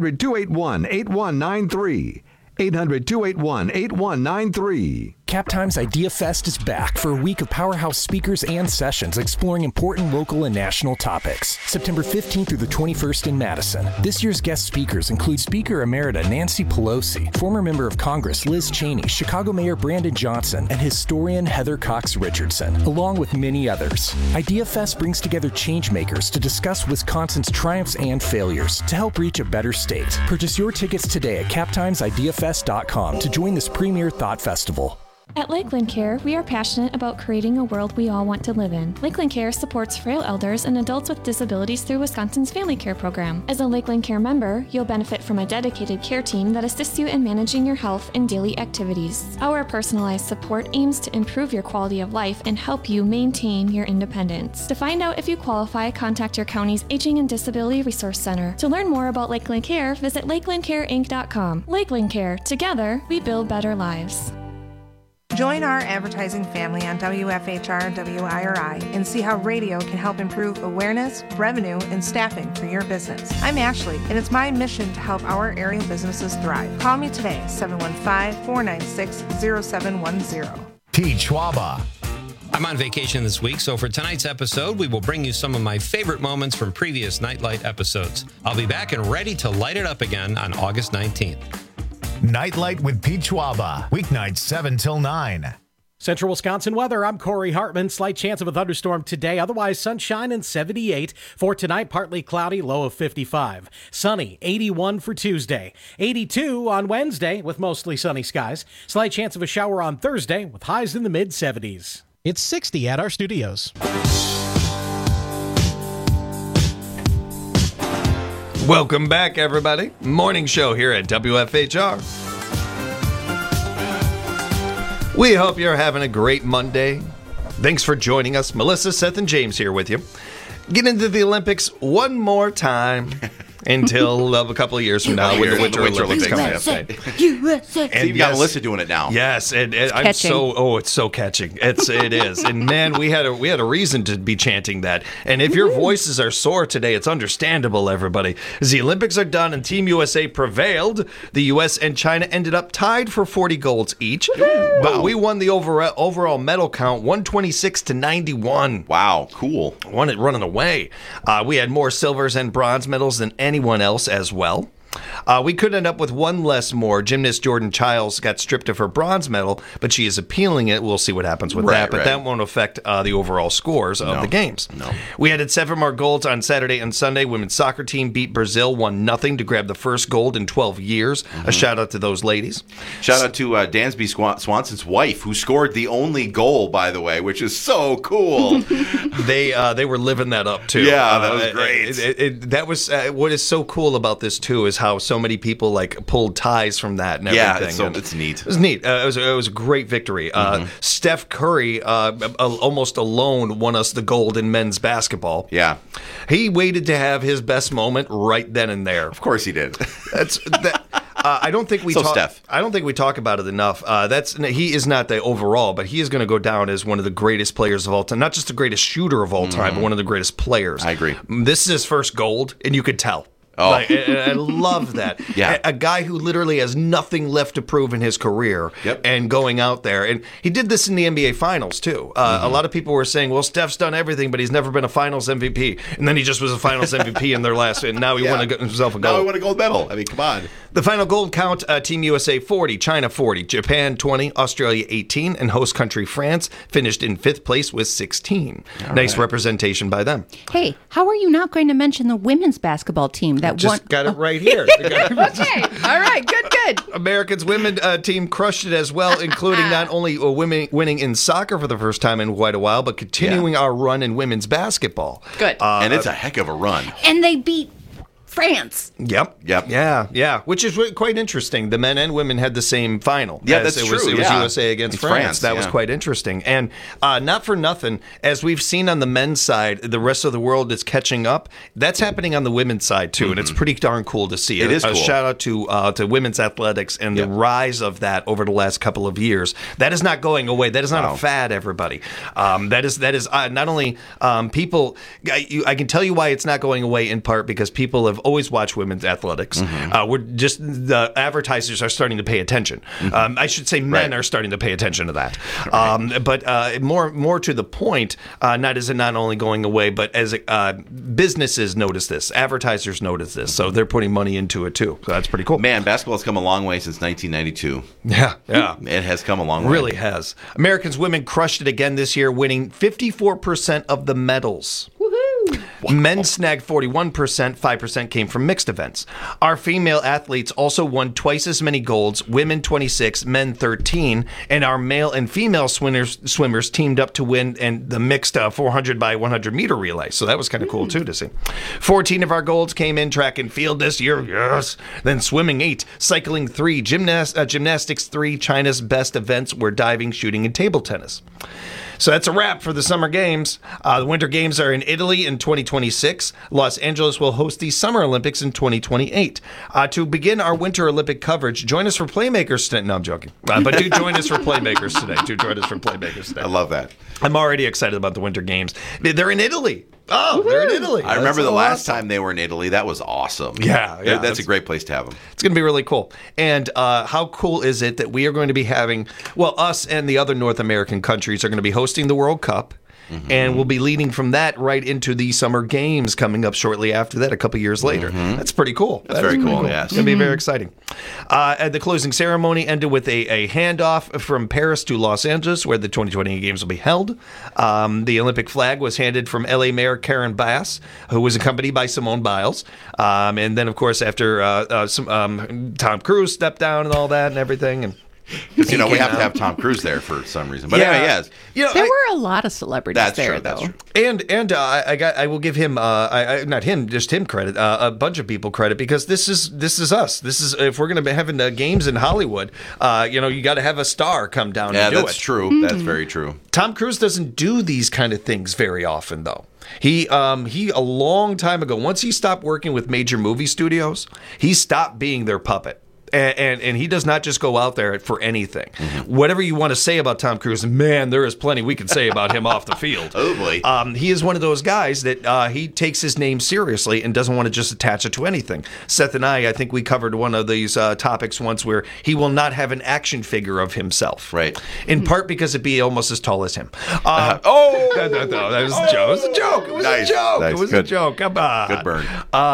800-281-8193. 800-281-8193. Cap Times Idea Fest is back for a week of powerhouse speakers and sessions exploring important local and national topics. September 15th through the 21st in Madison. This year's guest speakers include Speaker Emerita Nancy Pelosi, former member of Congress Liz Cheney, Chicago Mayor Brandon Johnson, and historian Heather Cox Richardson, along with many others. Idea Fest brings together changemakers to discuss Wisconsin's triumphs and failures to help reach a better state. Purchase your tickets today at CapTimesIdeaFest.com to join this premier thought festival. At Lakeland Care, we are passionate about creating a world we all want to live in. Lakeland Care supports frail elders and adults with disabilities through Wisconsin's Family Care Program. As a Lakeland Care member, you'll benefit from a dedicated care team that assists you in managing your health and daily activities. Our personalized support aims to improve your quality of life and help you maintain your independence. To find out if you qualify, contact your county's Aging and Disability Resource Center. To learn more about Lakeland Care, visit lakelandcareinc.com. Lakeland Care, together, we build better lives. Join our advertising family on WFHR and WIRI and see how radio can help improve awareness, revenue, and staffing for your business. I'm Ashley, and it's my mission to help our area businesses thrive. Call me today, 715-496-0710. Pete Schwaba. I'm on vacation this week, so for tonight's episode, we will bring you some of my favorite moments from previous Nightlight episodes. I'll be back and ready to light it up again on August 19th. Nightlight with Pete Schwaba, weeknights 7 till 9. Central Wisconsin weather, I'm Corey Hartman. Slight chance of a thunderstorm today, otherwise sunshine and 78. For tonight, partly cloudy, low of 55. Sunny, 81 for Tuesday. 82 on Wednesday with mostly sunny skies. Slight chance of a shower on Thursday with highs in the mid-70s. It's 60 at our studios. Welcome back, everybody. Morning show here at WFHR. We hope you're having a great Monday. Thanks for joining us. Melissa, Seth, and James here with you. Get into the Olympics one more time. until a couple of years from now when the Winter Olympics come up. USA. And you've got Melissa doing it now. Yes, and I'm it's so catching. It is. And man, we had a reason to be chanting that. And if your voices are sore today, it's understandable, everybody. As the Olympics are done and Team USA prevailed, the U.S. and China ended up tied for 40 golds each. But we won the overall medal count 126 to 91. Wow, cool. Won it running away. We had more silvers and bronze medals than anyone else as well. We could end up with one less more. Gymnast Jordan Childs got stripped of her bronze medal, but she is appealing it. We'll see what happens with that, but that won't affect the overall scores of the games. We added 7 more golds on Saturday and Sunday. Women's soccer team beat Brazil 1-0 to grab the first gold in 12 years. A shout out to those ladies. Shout out to Dansby Swanson's wife, who scored the only goal, by the way, which is so cool. They were living that up too. Yeah, that was great. That was what is so cool about this too is how so many people like pulled ties from that and everything. Yeah, it's neat. It was neat. It was a great victory. Steph Curry almost alone won us the gold in men's basketball. Yeah, he waited to have his best moment right then and there. Of course he did. I don't think we Steph. I don't think we talk about it enough. He is not the overall, but he is going to go down as one of the greatest players of all time. Not just the greatest shooter of all time, but one of the greatest players. I agree. This is his first gold, and you could tell. Oh. I love that. Yeah. A guy who literally has nothing left to prove in his career and going out there. And he did this in the NBA Finals, too. A lot of people were saying, well, Steph's done everything, but he's never been a Finals MVP. And then he just was a Finals MVP in their last, and now he won himself a gold. Now he won a gold medal. I mean, come on. The final gold count, Team USA 40, China 40, Japan 20, Australia 18, and host country France finished in 5th place with 16. Nice representation by them. Hey, how are you not going to mention the women's basketball team that just got it right here. Okay, all right, good. Americans women team crushed it as well, including not only winning in soccer for the first time in quite a while, but continuing our run in women's basketball. Good. And it's a heck of a run. And they beat France. Yep. Yeah. Which is quite interesting. The men and women had the same final. Yeah, that's true. It was USA against France. That was quite interesting. And not for nothing, as we've seen on the men's side, the rest of the world is catching up. That's happening on the women's side too, and it's pretty darn cool to see. It is cool. A shout out to women's athletics and the rise of that over the last couple of years. That is not going away. That is not a fad, everybody. That is not only people. I can tell you why it's not going away in part because people have always watched women's athletics. The advertisers are starting to pay attention. I should say men are starting to pay attention to that. But more to the point, not only going away, but as businesses notice this, advertisers notice this, so they're putting money into it too. So that's pretty cool. Man, basketball's come a long way since 1992. Yeah. It has come a long way. Really has. Americans women crushed it again this year, winning 54% of the medals. Wow. Men snagged 41%, 5% came from mixed events. Our female athletes also won twice as many golds, women 26, men 13, and our male and female swimmers teamed up to win and the mixed 400 by 100 meter relay. So that was kind of cool too to see. 14 of our golds came in track and field this year, yes. Then swimming 8, cycling 3, gymnastics 3. China's best events were diving, shooting, and table tennis. So that's a wrap for the Summer Games. The Winter Games are in Italy in 2026. Los Angeles will host the Summer Olympics in 2028. To begin our Winter Olympic coverage, join us for Playmakers today. No, I'm joking. But do join us for Playmakers today. I love that. I'm already excited about the Winter Games. They're in Italy. Oh, they're in Italy. I remember the last time they were in Italy. That was awesome. Yeah. That's a great place to have them. It's going to be really cool. And how cool is it that we are going to be having, us and the other North American countries are going to be hosting the World Cup. And we'll be leading from that right into the Summer Games coming up shortly after that, a couple years later. That's pretty cool. That's very cool, yes. It's going to be very exciting. The closing ceremony ended with a handoff from Paris to Los Angeles, where the 2020 Games will be held. The Olympic flag was handed from LA Mayor Karen Bass, who was accompanied by Simone Biles. And then, of course, after Tom Cruise stepped down and all that and everything. And Because, we have to have Tom Cruise there for some reason. But anyway, yes. There were a lot of celebrities there, That's though. true. And I will give him not him, just him credit, a bunch of people credit, because this is us. This is, if we're going to be having games in Hollywood, you got to have a star come down and do it. Yeah, that's true. That's very true. Tom Cruise doesn't do these kind of things very often, though. He a long time ago, once he stopped working with major movie studios, he stopped being their puppet. And he does not just go out there for anything. Mm-hmm. Whatever you want to say about Tom Cruise, man, there is plenty we can say about him off the field. Oh, boy. He is one of those guys that he takes his name seriously and doesn't want to just attach it to anything. Seth and I think we covered one of these topics once where he will not have an action figure of himself. Right. In part because it'd be almost as tall as him. No, that was a joke. It was a joke. It was a joke. Nice. It was a joke. Come on. Good burn.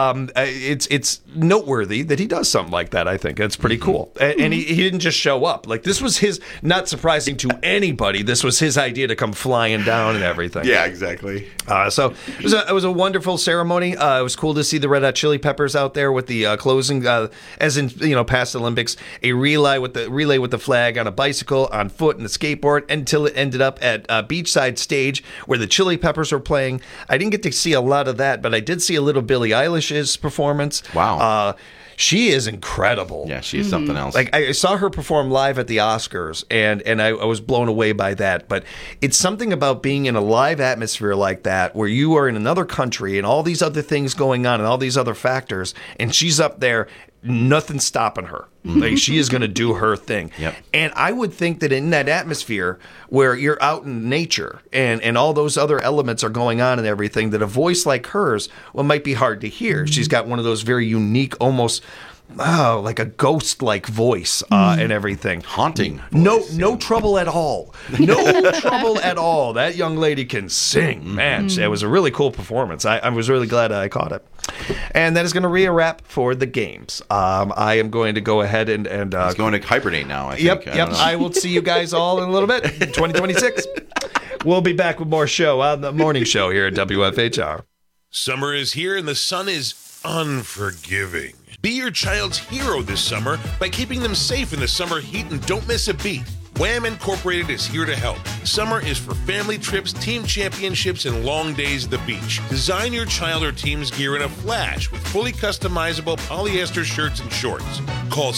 It's noteworthy that he does something like that, I think. It's pretty cool. And he didn't just show up. Like, this was his, not surprising to anybody, this was his idea to come flying down and everything. Yeah, exactly. So it was a wonderful ceremony. It was cool to see the Red Hot Chili Peppers out there with the closing, as in, past Olympics, a relay with the flag on a bicycle, on foot, and a skateboard, until it ended up at Beachside Stage where the Chili Peppers were playing. I didn't get to see a lot of that, but I did see a little Billie Eilish's performance. Wow. She is incredible. Yeah, she is something else. Like, I saw her perform live at the Oscars, and I was blown away by that. But it's something about being in a live atmosphere like that, where you are in another country and all these other things going on and all these other factors, and she's up there, nothing's stopping her. Like, she is going to do her thing. Yep. And I would think that in that atmosphere where you're out in nature and all those other elements are going on and everything, that a voice like hers, might be hard to hear. She's got one of those very unique, almost like a ghost-like voice and everything. Haunting voice. No trouble at all. No trouble at all. That young lady can sing. Man, it was a really cool performance. I was really glad I caught it. And that is going to be a wrap for the games. I am going to go ahead and he's going to hibernate now, I think. Yep. I will see you guys all in a little bit in 2026. We'll be back with more show on the morning show here at WFHR. Summer is here and the sun is unforgiving. Be your child's hero this summer by keeping them safe in the summer heat and don't miss a beat. Wham Incorporated is here to help. Summer is for family trips, team championships, and long days at the beach. Design your child or team's gear in a flash with fully customizable polyester shirts and shorts. Call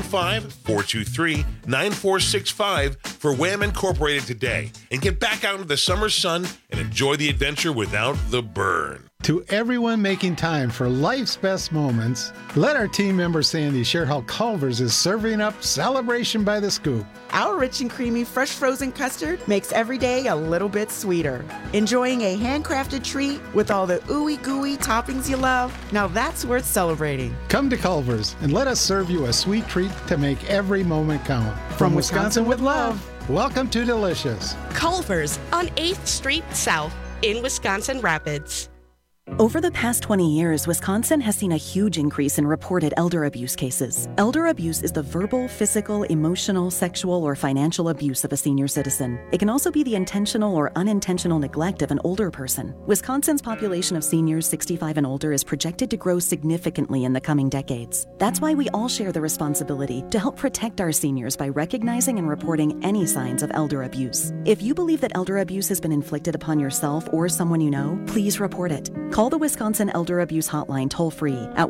715-423-9465 for Wham Incorporated today and get back out into the summer sun and enjoy the adventure without the burn. To everyone making time for life's best moments, let our team member Sandy share how Culver's is serving up Celebration by the Scoop. Our rich and creamy fresh frozen custard makes every day a little bit sweeter. Enjoying a handcrafted treat with all the ooey gooey toppings you love? Now that's worth celebrating. Come to Culver's and let us serve you a sweet treat to make every moment count. From Wisconsin with love, welcome to Delicious. Culver's on 8th Street South in Wisconsin Rapids. Over the past 20 years, Wisconsin has seen a huge increase in reported elder abuse cases. Elder abuse is the verbal, physical, emotional, sexual, or financial abuse of a senior citizen. It can also be the intentional or unintentional neglect of an older person. Wisconsin's population of seniors 65 and older is projected to grow significantly in the coming decades. That's why we all share the responsibility to help protect our seniors by recognizing and reporting any signs of elder abuse. If you believe that elder abuse has been inflicted upon yourself or someone you know, please report it. Call the Wisconsin Elder Abuse Hotline toll-free at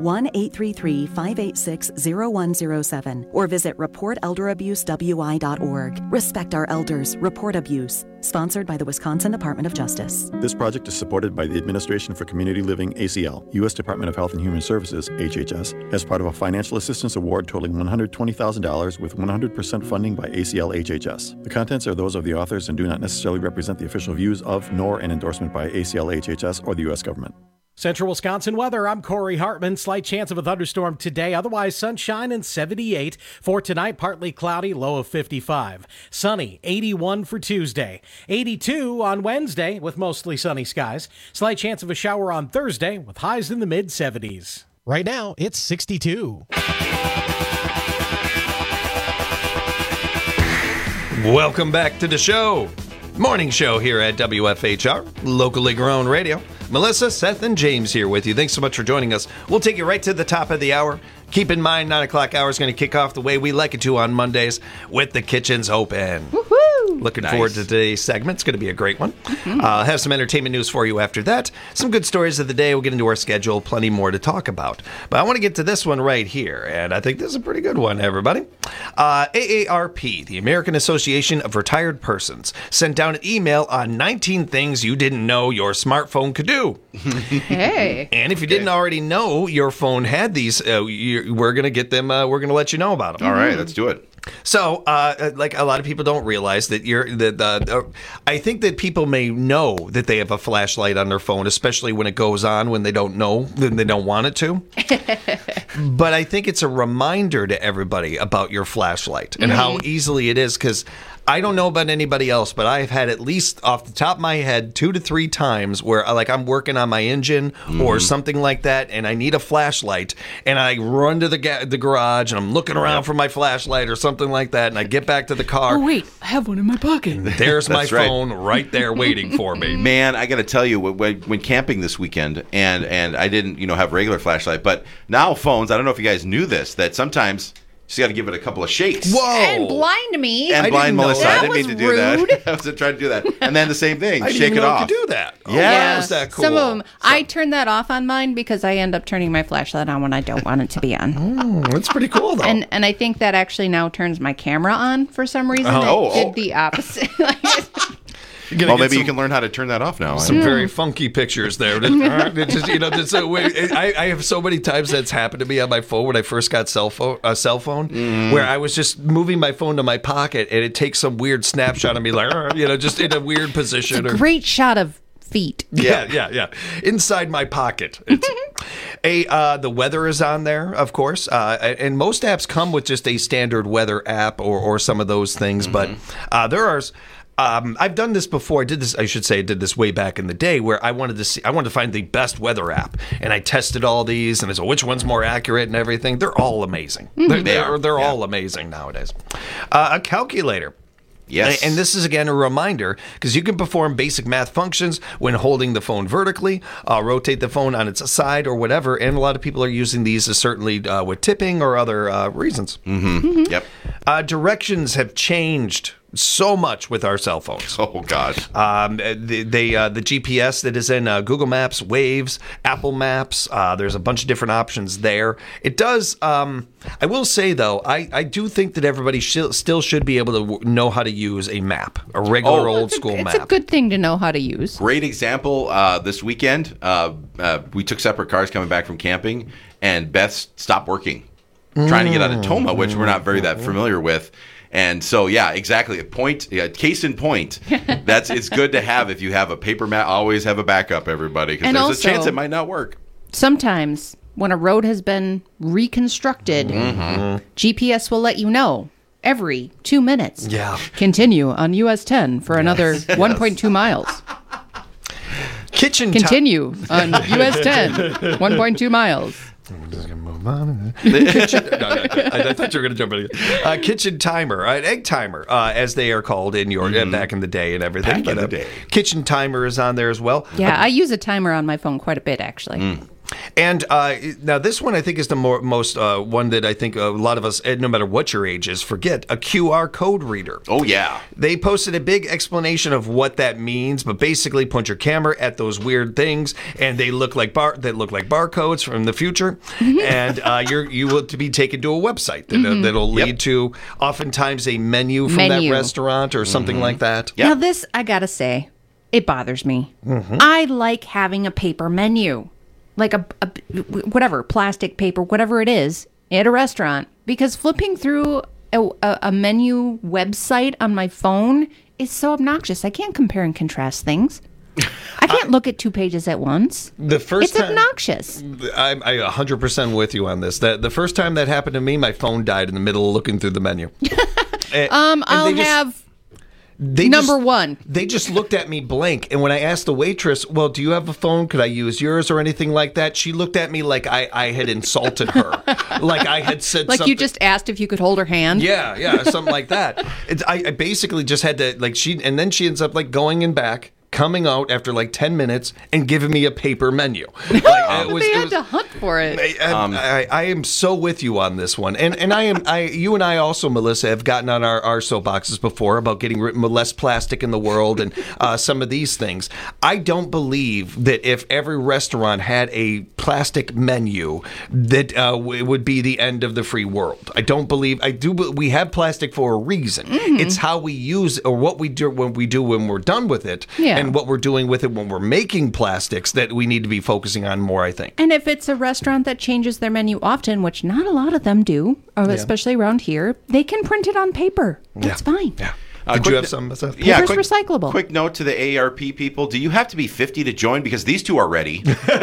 1-833-586-0107 or visit reportelderabusewI.org. Respect our elders. Report abuse. Sponsored by the Wisconsin Department of Justice. This project is supported by the Administration for Community Living, ACL, U.S. Department of Health and Human Services, HHS, as part of a financial assistance award totaling $120,000 with 100% funding by ACL HHS. The contents are those of the authors and do not necessarily represent the official views of, nor an endorsement by ACL HHS or the U.S. government. Central Wisconsin weather, I'm Corey Hartman. Slight chance of a thunderstorm today, otherwise sunshine and 78. For tonight, partly cloudy, low of 55. Sunny, 81 for Tuesday. 82 on Wednesday with mostly sunny skies. Slight chance of a shower on Thursday with highs in the mid-70s. Right now, it's 62. Welcome back to the show. Morning show here at WFHR, locally grown radio. Melissa, Seth, and James here with you. Thanks so much for joining us. We'll take you right to the top of the hour. Keep in mind, 9 o'clock hour is going to kick off the way we like it to on Mondays with the Kitchens Open. Woohoo! Looking forward to today's segment. It's going to be a great one. I'll have some entertainment news for you after that. Some good stories of the day. We'll get into our schedule. Plenty more to talk about. But I want to get to this one right here, and I think this is a pretty good one, everybody. AARP, the American Association of Retired Persons, sent down an email on 19 things you didn't know your smartphone could do. Hey. And if you didn't already know your phone had these, we're going to get them. We're going to let you know about them. All right, let's do it. So, like a lot of people don't realize that I think that people may know that they have a flashlight on their phone, especially when it goes on when they don't know, then they don't want it to. But I think it's a reminder to everybody about your flashlight and how easily it is, because I don't know about anybody else, but I've had at least off the top of my head 2 to 3 times where like I'm working on my engine or something like that, and I need a flashlight, and I run to the garage and I'm looking around for my flashlight or something like that, and I get back to the car. Oh wait, I have one in my pocket. There's my phone right there waiting for me. Man, I got to tell you, when camping this weekend, and I didn't have regular flashlight, but now phones. I don't know if you guys knew this, that sometimes. Just got to give it a couple of shakes. Whoa! And blind me. And blind Melissa. I didn't mean to do rude. that. I was trying to do that. And then the same thing. Shake it off. I didn't know you could do that. Yeah. Is that cool? Some of them. I turn that off on mine because I end up turning my flashlight on when I don't want it to be on. That's pretty cool, though. And I think that actually now turns my camera on for some reason. Oh. It did the opposite. Well, maybe you can learn how to turn that off now. Some very funky pictures there. It's just, I have so many times that's happened to me on my phone when I first got a cell phone, where I was just moving my phone to my pocket, and it takes some weird snapshot of me, like, just in a weird position. It's a great shot of feet. Yeah. Inside my pocket. The weather is on there, of course, and most apps come with just a standard weather app or some of those things, but there are. I've done this before. I did this way back in the day, where I wanted to find the best weather app, and I tested all these, and I said which one's more accurate and everything. They're all amazing. They're all amazing nowadays. A calculator. Yes. And this is, again, a reminder, because you can perform basic math functions when holding the phone vertically, rotate the phone on its side or whatever, and a lot of people are using these certainly with tipping or other reasons. Yep. Directions have changed so much with our cell phones. Oh, God. The GPS that is in Google Maps, Waves, Apple Maps, there's a bunch of different options there. It does, I will say, though, I do think that everybody still should be able to know how to use a map, a regular old school map. It's a good thing to know how to use. Great example this weekend. We took separate cars coming back from camping, and Beth stopped working, trying to get out of Toma, which we're not that familiar with. And so, yeah, exactly. Case in point. It's good to have if you have a paper map. Always have a backup, everybody, because there's a chance it might not work. Sometimes when a road has been reconstructed, GPS will let you know every 2 minutes. Yeah. Continue on US 10 for another 1.2 miles. Continue on US 10, 1.2 miles. I'm just going to move on. I thought you were going to jump in. Kitchen timer, an egg timer, as they are called in your back in the day and everything. Back in the day. Kitchen timer is on there as well. Yeah, I use a timer on my phone quite a bit, actually. And now this one I think is the most one that I think a lot of us, no matter what your age is, forget, a QR code reader. Oh, yeah. They posted a big explanation of what that means, but basically point your camera at those weird things, and they look like barcodes from the future, and you will be taken to a website that'll lead to oftentimes a menu from that restaurant or something like that. Now this, I gotta say, it bothers me. I like having a paper menu. Like a whatever, plastic, paper, whatever it is, at a restaurant. Because flipping through a menu website on my phone is so obnoxious. I can't compare and contrast things. I can't look at 2 pages at once. It's obnoxious. I'm 100% with you on this. The first time that happened to me, my phone died in the middle of looking through the menu. Number one. They just looked at me blank. And when I asked the waitress, well, do you have a phone? Could I use yours or anything like that? She looked at me like I had insulted her. Like I had said like something. You just asked if you could hold her hand? Yeah, something like that. I basically just had to, and then she ends up going in back, coming out after like 10 minutes and giving me a paper menu. They had to hunt for it. I am so with you on this one, and you and I also, Melissa, have gotten on our soapboxes before about getting less plastic in the world and some of these things. I don't believe that if every restaurant had a plastic menu that it would be the end of the free world. I don't believe. We have plastic for a reason. Mm-hmm. It's how we use or what we do when we're done with it, and what we're doing with it when we're making plastics that we need to be focusing on more, I think. And if it's a restaurant that changes their menu often, which not a lot of them do, especially around here, they can print it on paper. That's fine. Yeah. Did you have some stuff? Paper's recyclable. Quick note to the AARP people. Do you have to be 50 to join? Because these two are ready.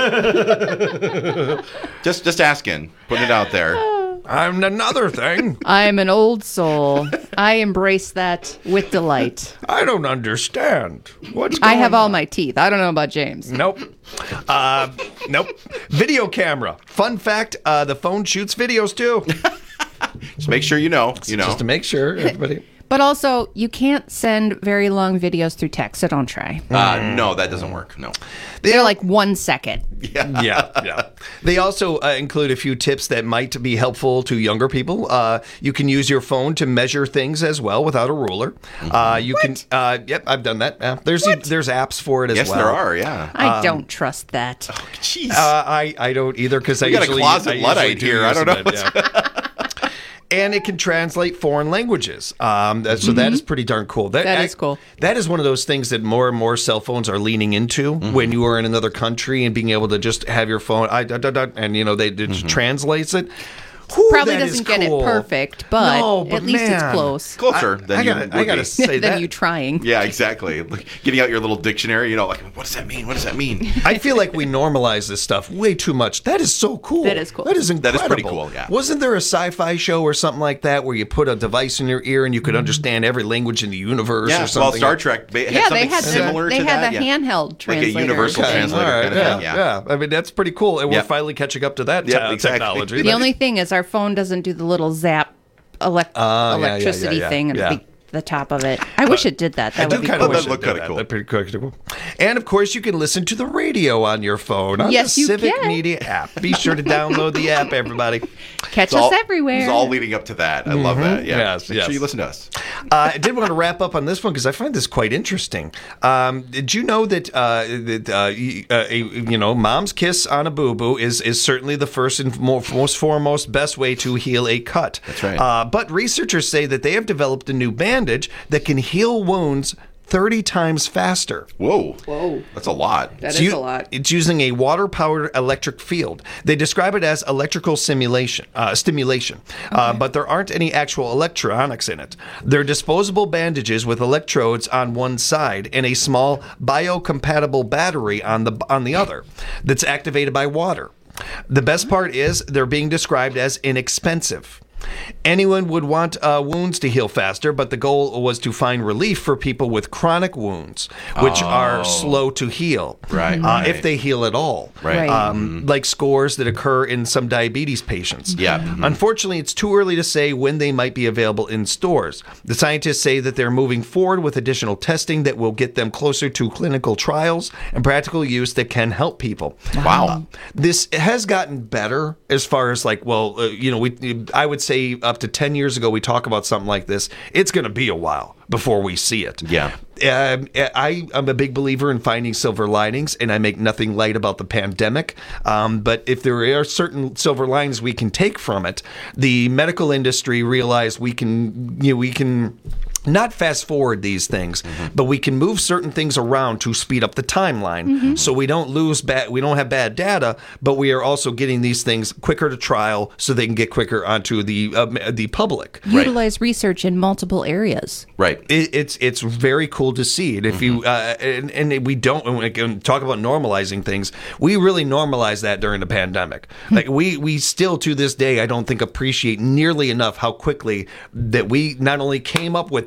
just asking. Putting it out there. I'm another thing. I'm an old soul. I embrace that with delight. I don't understand. I have all my teeth. I don't know about James. Nope. Nope. Video camera. Fun fact, the phone shoots videos too. Just make sure you know. Just to make sure, everybody. But also, you can't send very long videos through text, so don't try. No, that doesn't work. No. They're like 1 second. Yeah. They also include a few tips that might be helpful to younger people. You can use your phone to measure things as well without a ruler. You can. Yep, I've done that. There's apps for it as well. Yes, there are. Yeah. I don't trust that. Oh, jeez. I don't either because I got a closet Luddite here. I don't know. And it can translate foreign languages. So that is pretty darn cool. That is cool. That is one of those things that more and more cell phones are leaning into when you are in another country and being able to just have your phone, and it translates it. Probably doesn't get it perfect, but at least it's close. Closer than I gotta say than you trying. Yeah, exactly. Like getting out your little dictionary, like, what does that mean? What does that mean? I feel like we normalize this stuff way too much. That is so cool. That is cool. That is incredible. That is pretty cool, yeah. Wasn't there a sci-fi show or something like that where you put a device in your ear and you could understand every language in the universe or something? Well, Star Trek had something similar to that. They had the handheld translator. Like a universal translator kind of thing. Yeah. I mean, that's pretty cool. And we're finally catching up to that technology. The only thing is our phone doesn't do the little zap electricity thing at the top of it. I wish it did that. That would be cool. That look kind of cool. That'd be pretty cool. And of course, you can listen to the radio on your phone on the Civic Media app. Be sure to download the app, everybody. Catch us everywhere. It's all leading up to that. I love that. Yeah. Yes. Make sure you listen to us. I did want to wrap up on this one because I find this quite interesting. Did you know that mom's kiss on a boo-boo is certainly the first and most foremost best way to heal a cut? That's right. But researchers say that they have developed a new bandage that can heal wounds 30 times faster. Whoa. That's a lot. That is a lot. It's using a water-powered electric field. They describe it as electrical stimulation, but there aren't any actual electronics in it. They're disposable bandages with electrodes on one side and a small biocompatible battery on the other that's activated by water. The best part is they're being described as inexpensive. Anyone would want wounds to heal faster, but the goal was to find relief for people with chronic wounds, which are slow to heal, if they heal at all, like scores that occur in some diabetes patients. Unfortunately, it's too early to say when they might be available in stores. The scientists say that they're moving forward with additional testing that will get them closer to clinical trials and practical use that can help people. Wow. This has gotten better as far as I would say up to 10 years ago, we talk about something like this. It's going to be a while before we see it. Yeah. I'm a big believer in finding silver linings, and I make nothing light about the pandemic. But if there are certain silver linings we can take from it, the medical industry realized we can not fast forward these things, but we can move certain things around to speed up the timeline, so we don't have bad data, but we are also getting these things quicker to trial, so they can get quicker onto the public. Utilize research in multiple areas. Right. It's very cool to see. And if you and we don't, when we talk about normalizing things, we really normalized that during the pandemic. Like we still to this day, I don't think appreciate nearly enough how quickly that we not only came up with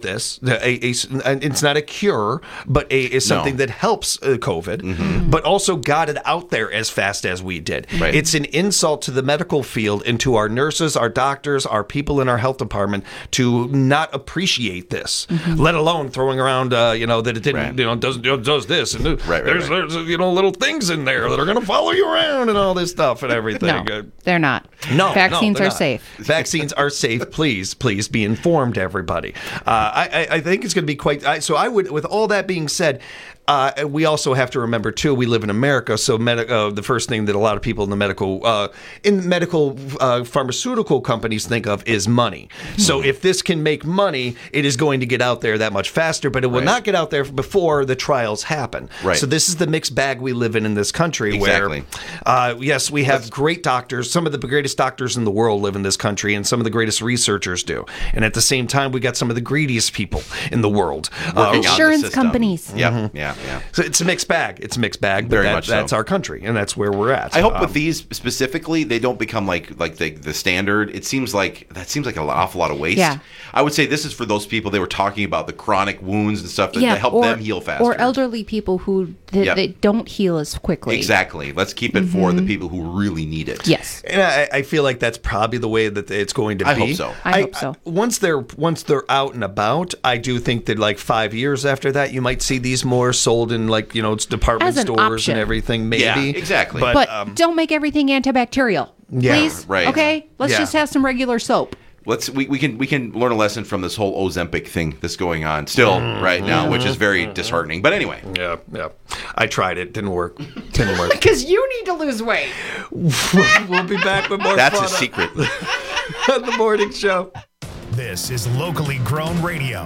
this. It's not a cure, but is something that helps COVID, but also got it out there as fast as we did. Right. It's an insult to the medical field and to our nurses, our doctors, our people in our health department to not appreciate this, let alone throwing around, that it didn't, does this and there's little things in there that are going to follow you around and all this stuff and everything. No, they're not. No, vaccines they're are not. safe. Vaccines are safe. Please be informed, everybody. I think it's going to be quite. So I would, with all that being said, we also have to remember too, we live in America. So the first thing that a lot of people in the medical pharmaceutical companies think of is money. So if this can make money, it is going to get out there that much faster. But it will not get out there before the trials happen. Right. So this is the mixed bag we live in this country. Exactly. Where yes, we have great doctors. Some of the greatest doctors in the world live in this country, and some of the greatest researchers do. And at the same time, we got some of the greediest people in the world. Insurance companies. Yep. Yeah. So it's a mixed bag. But Very much so. That's our country, and that's where we're at. I hope with these specifically, they don't become like the standard. It seems like an awful lot of waste. Yeah. I would say this is for those people they were talking about, the chronic wounds and stuff that help them heal faster. Or elderly people who they don't heal as quickly. Exactly. Let's keep it for the people who really need it. Yes. And I feel like that's probably the way that it's going to be. I hope so. I hope so. Once they're out and about, I do think that like 5 years after that, you might see these more sold in it's department As an stores option. and everything. Maybe. Yeah, exactly. But don't make everything antibacterial. Yeah, please. right. Okay. Let's just have some regular soap. We can learn a lesson from this whole Ozempic thing that's going on still right now, which is very disheartening. But anyway. Yeah. I tried it. Didn't work. Because you need to lose weight. We'll be back with more That's fun a secret. on the morning show. This is locally grown radio.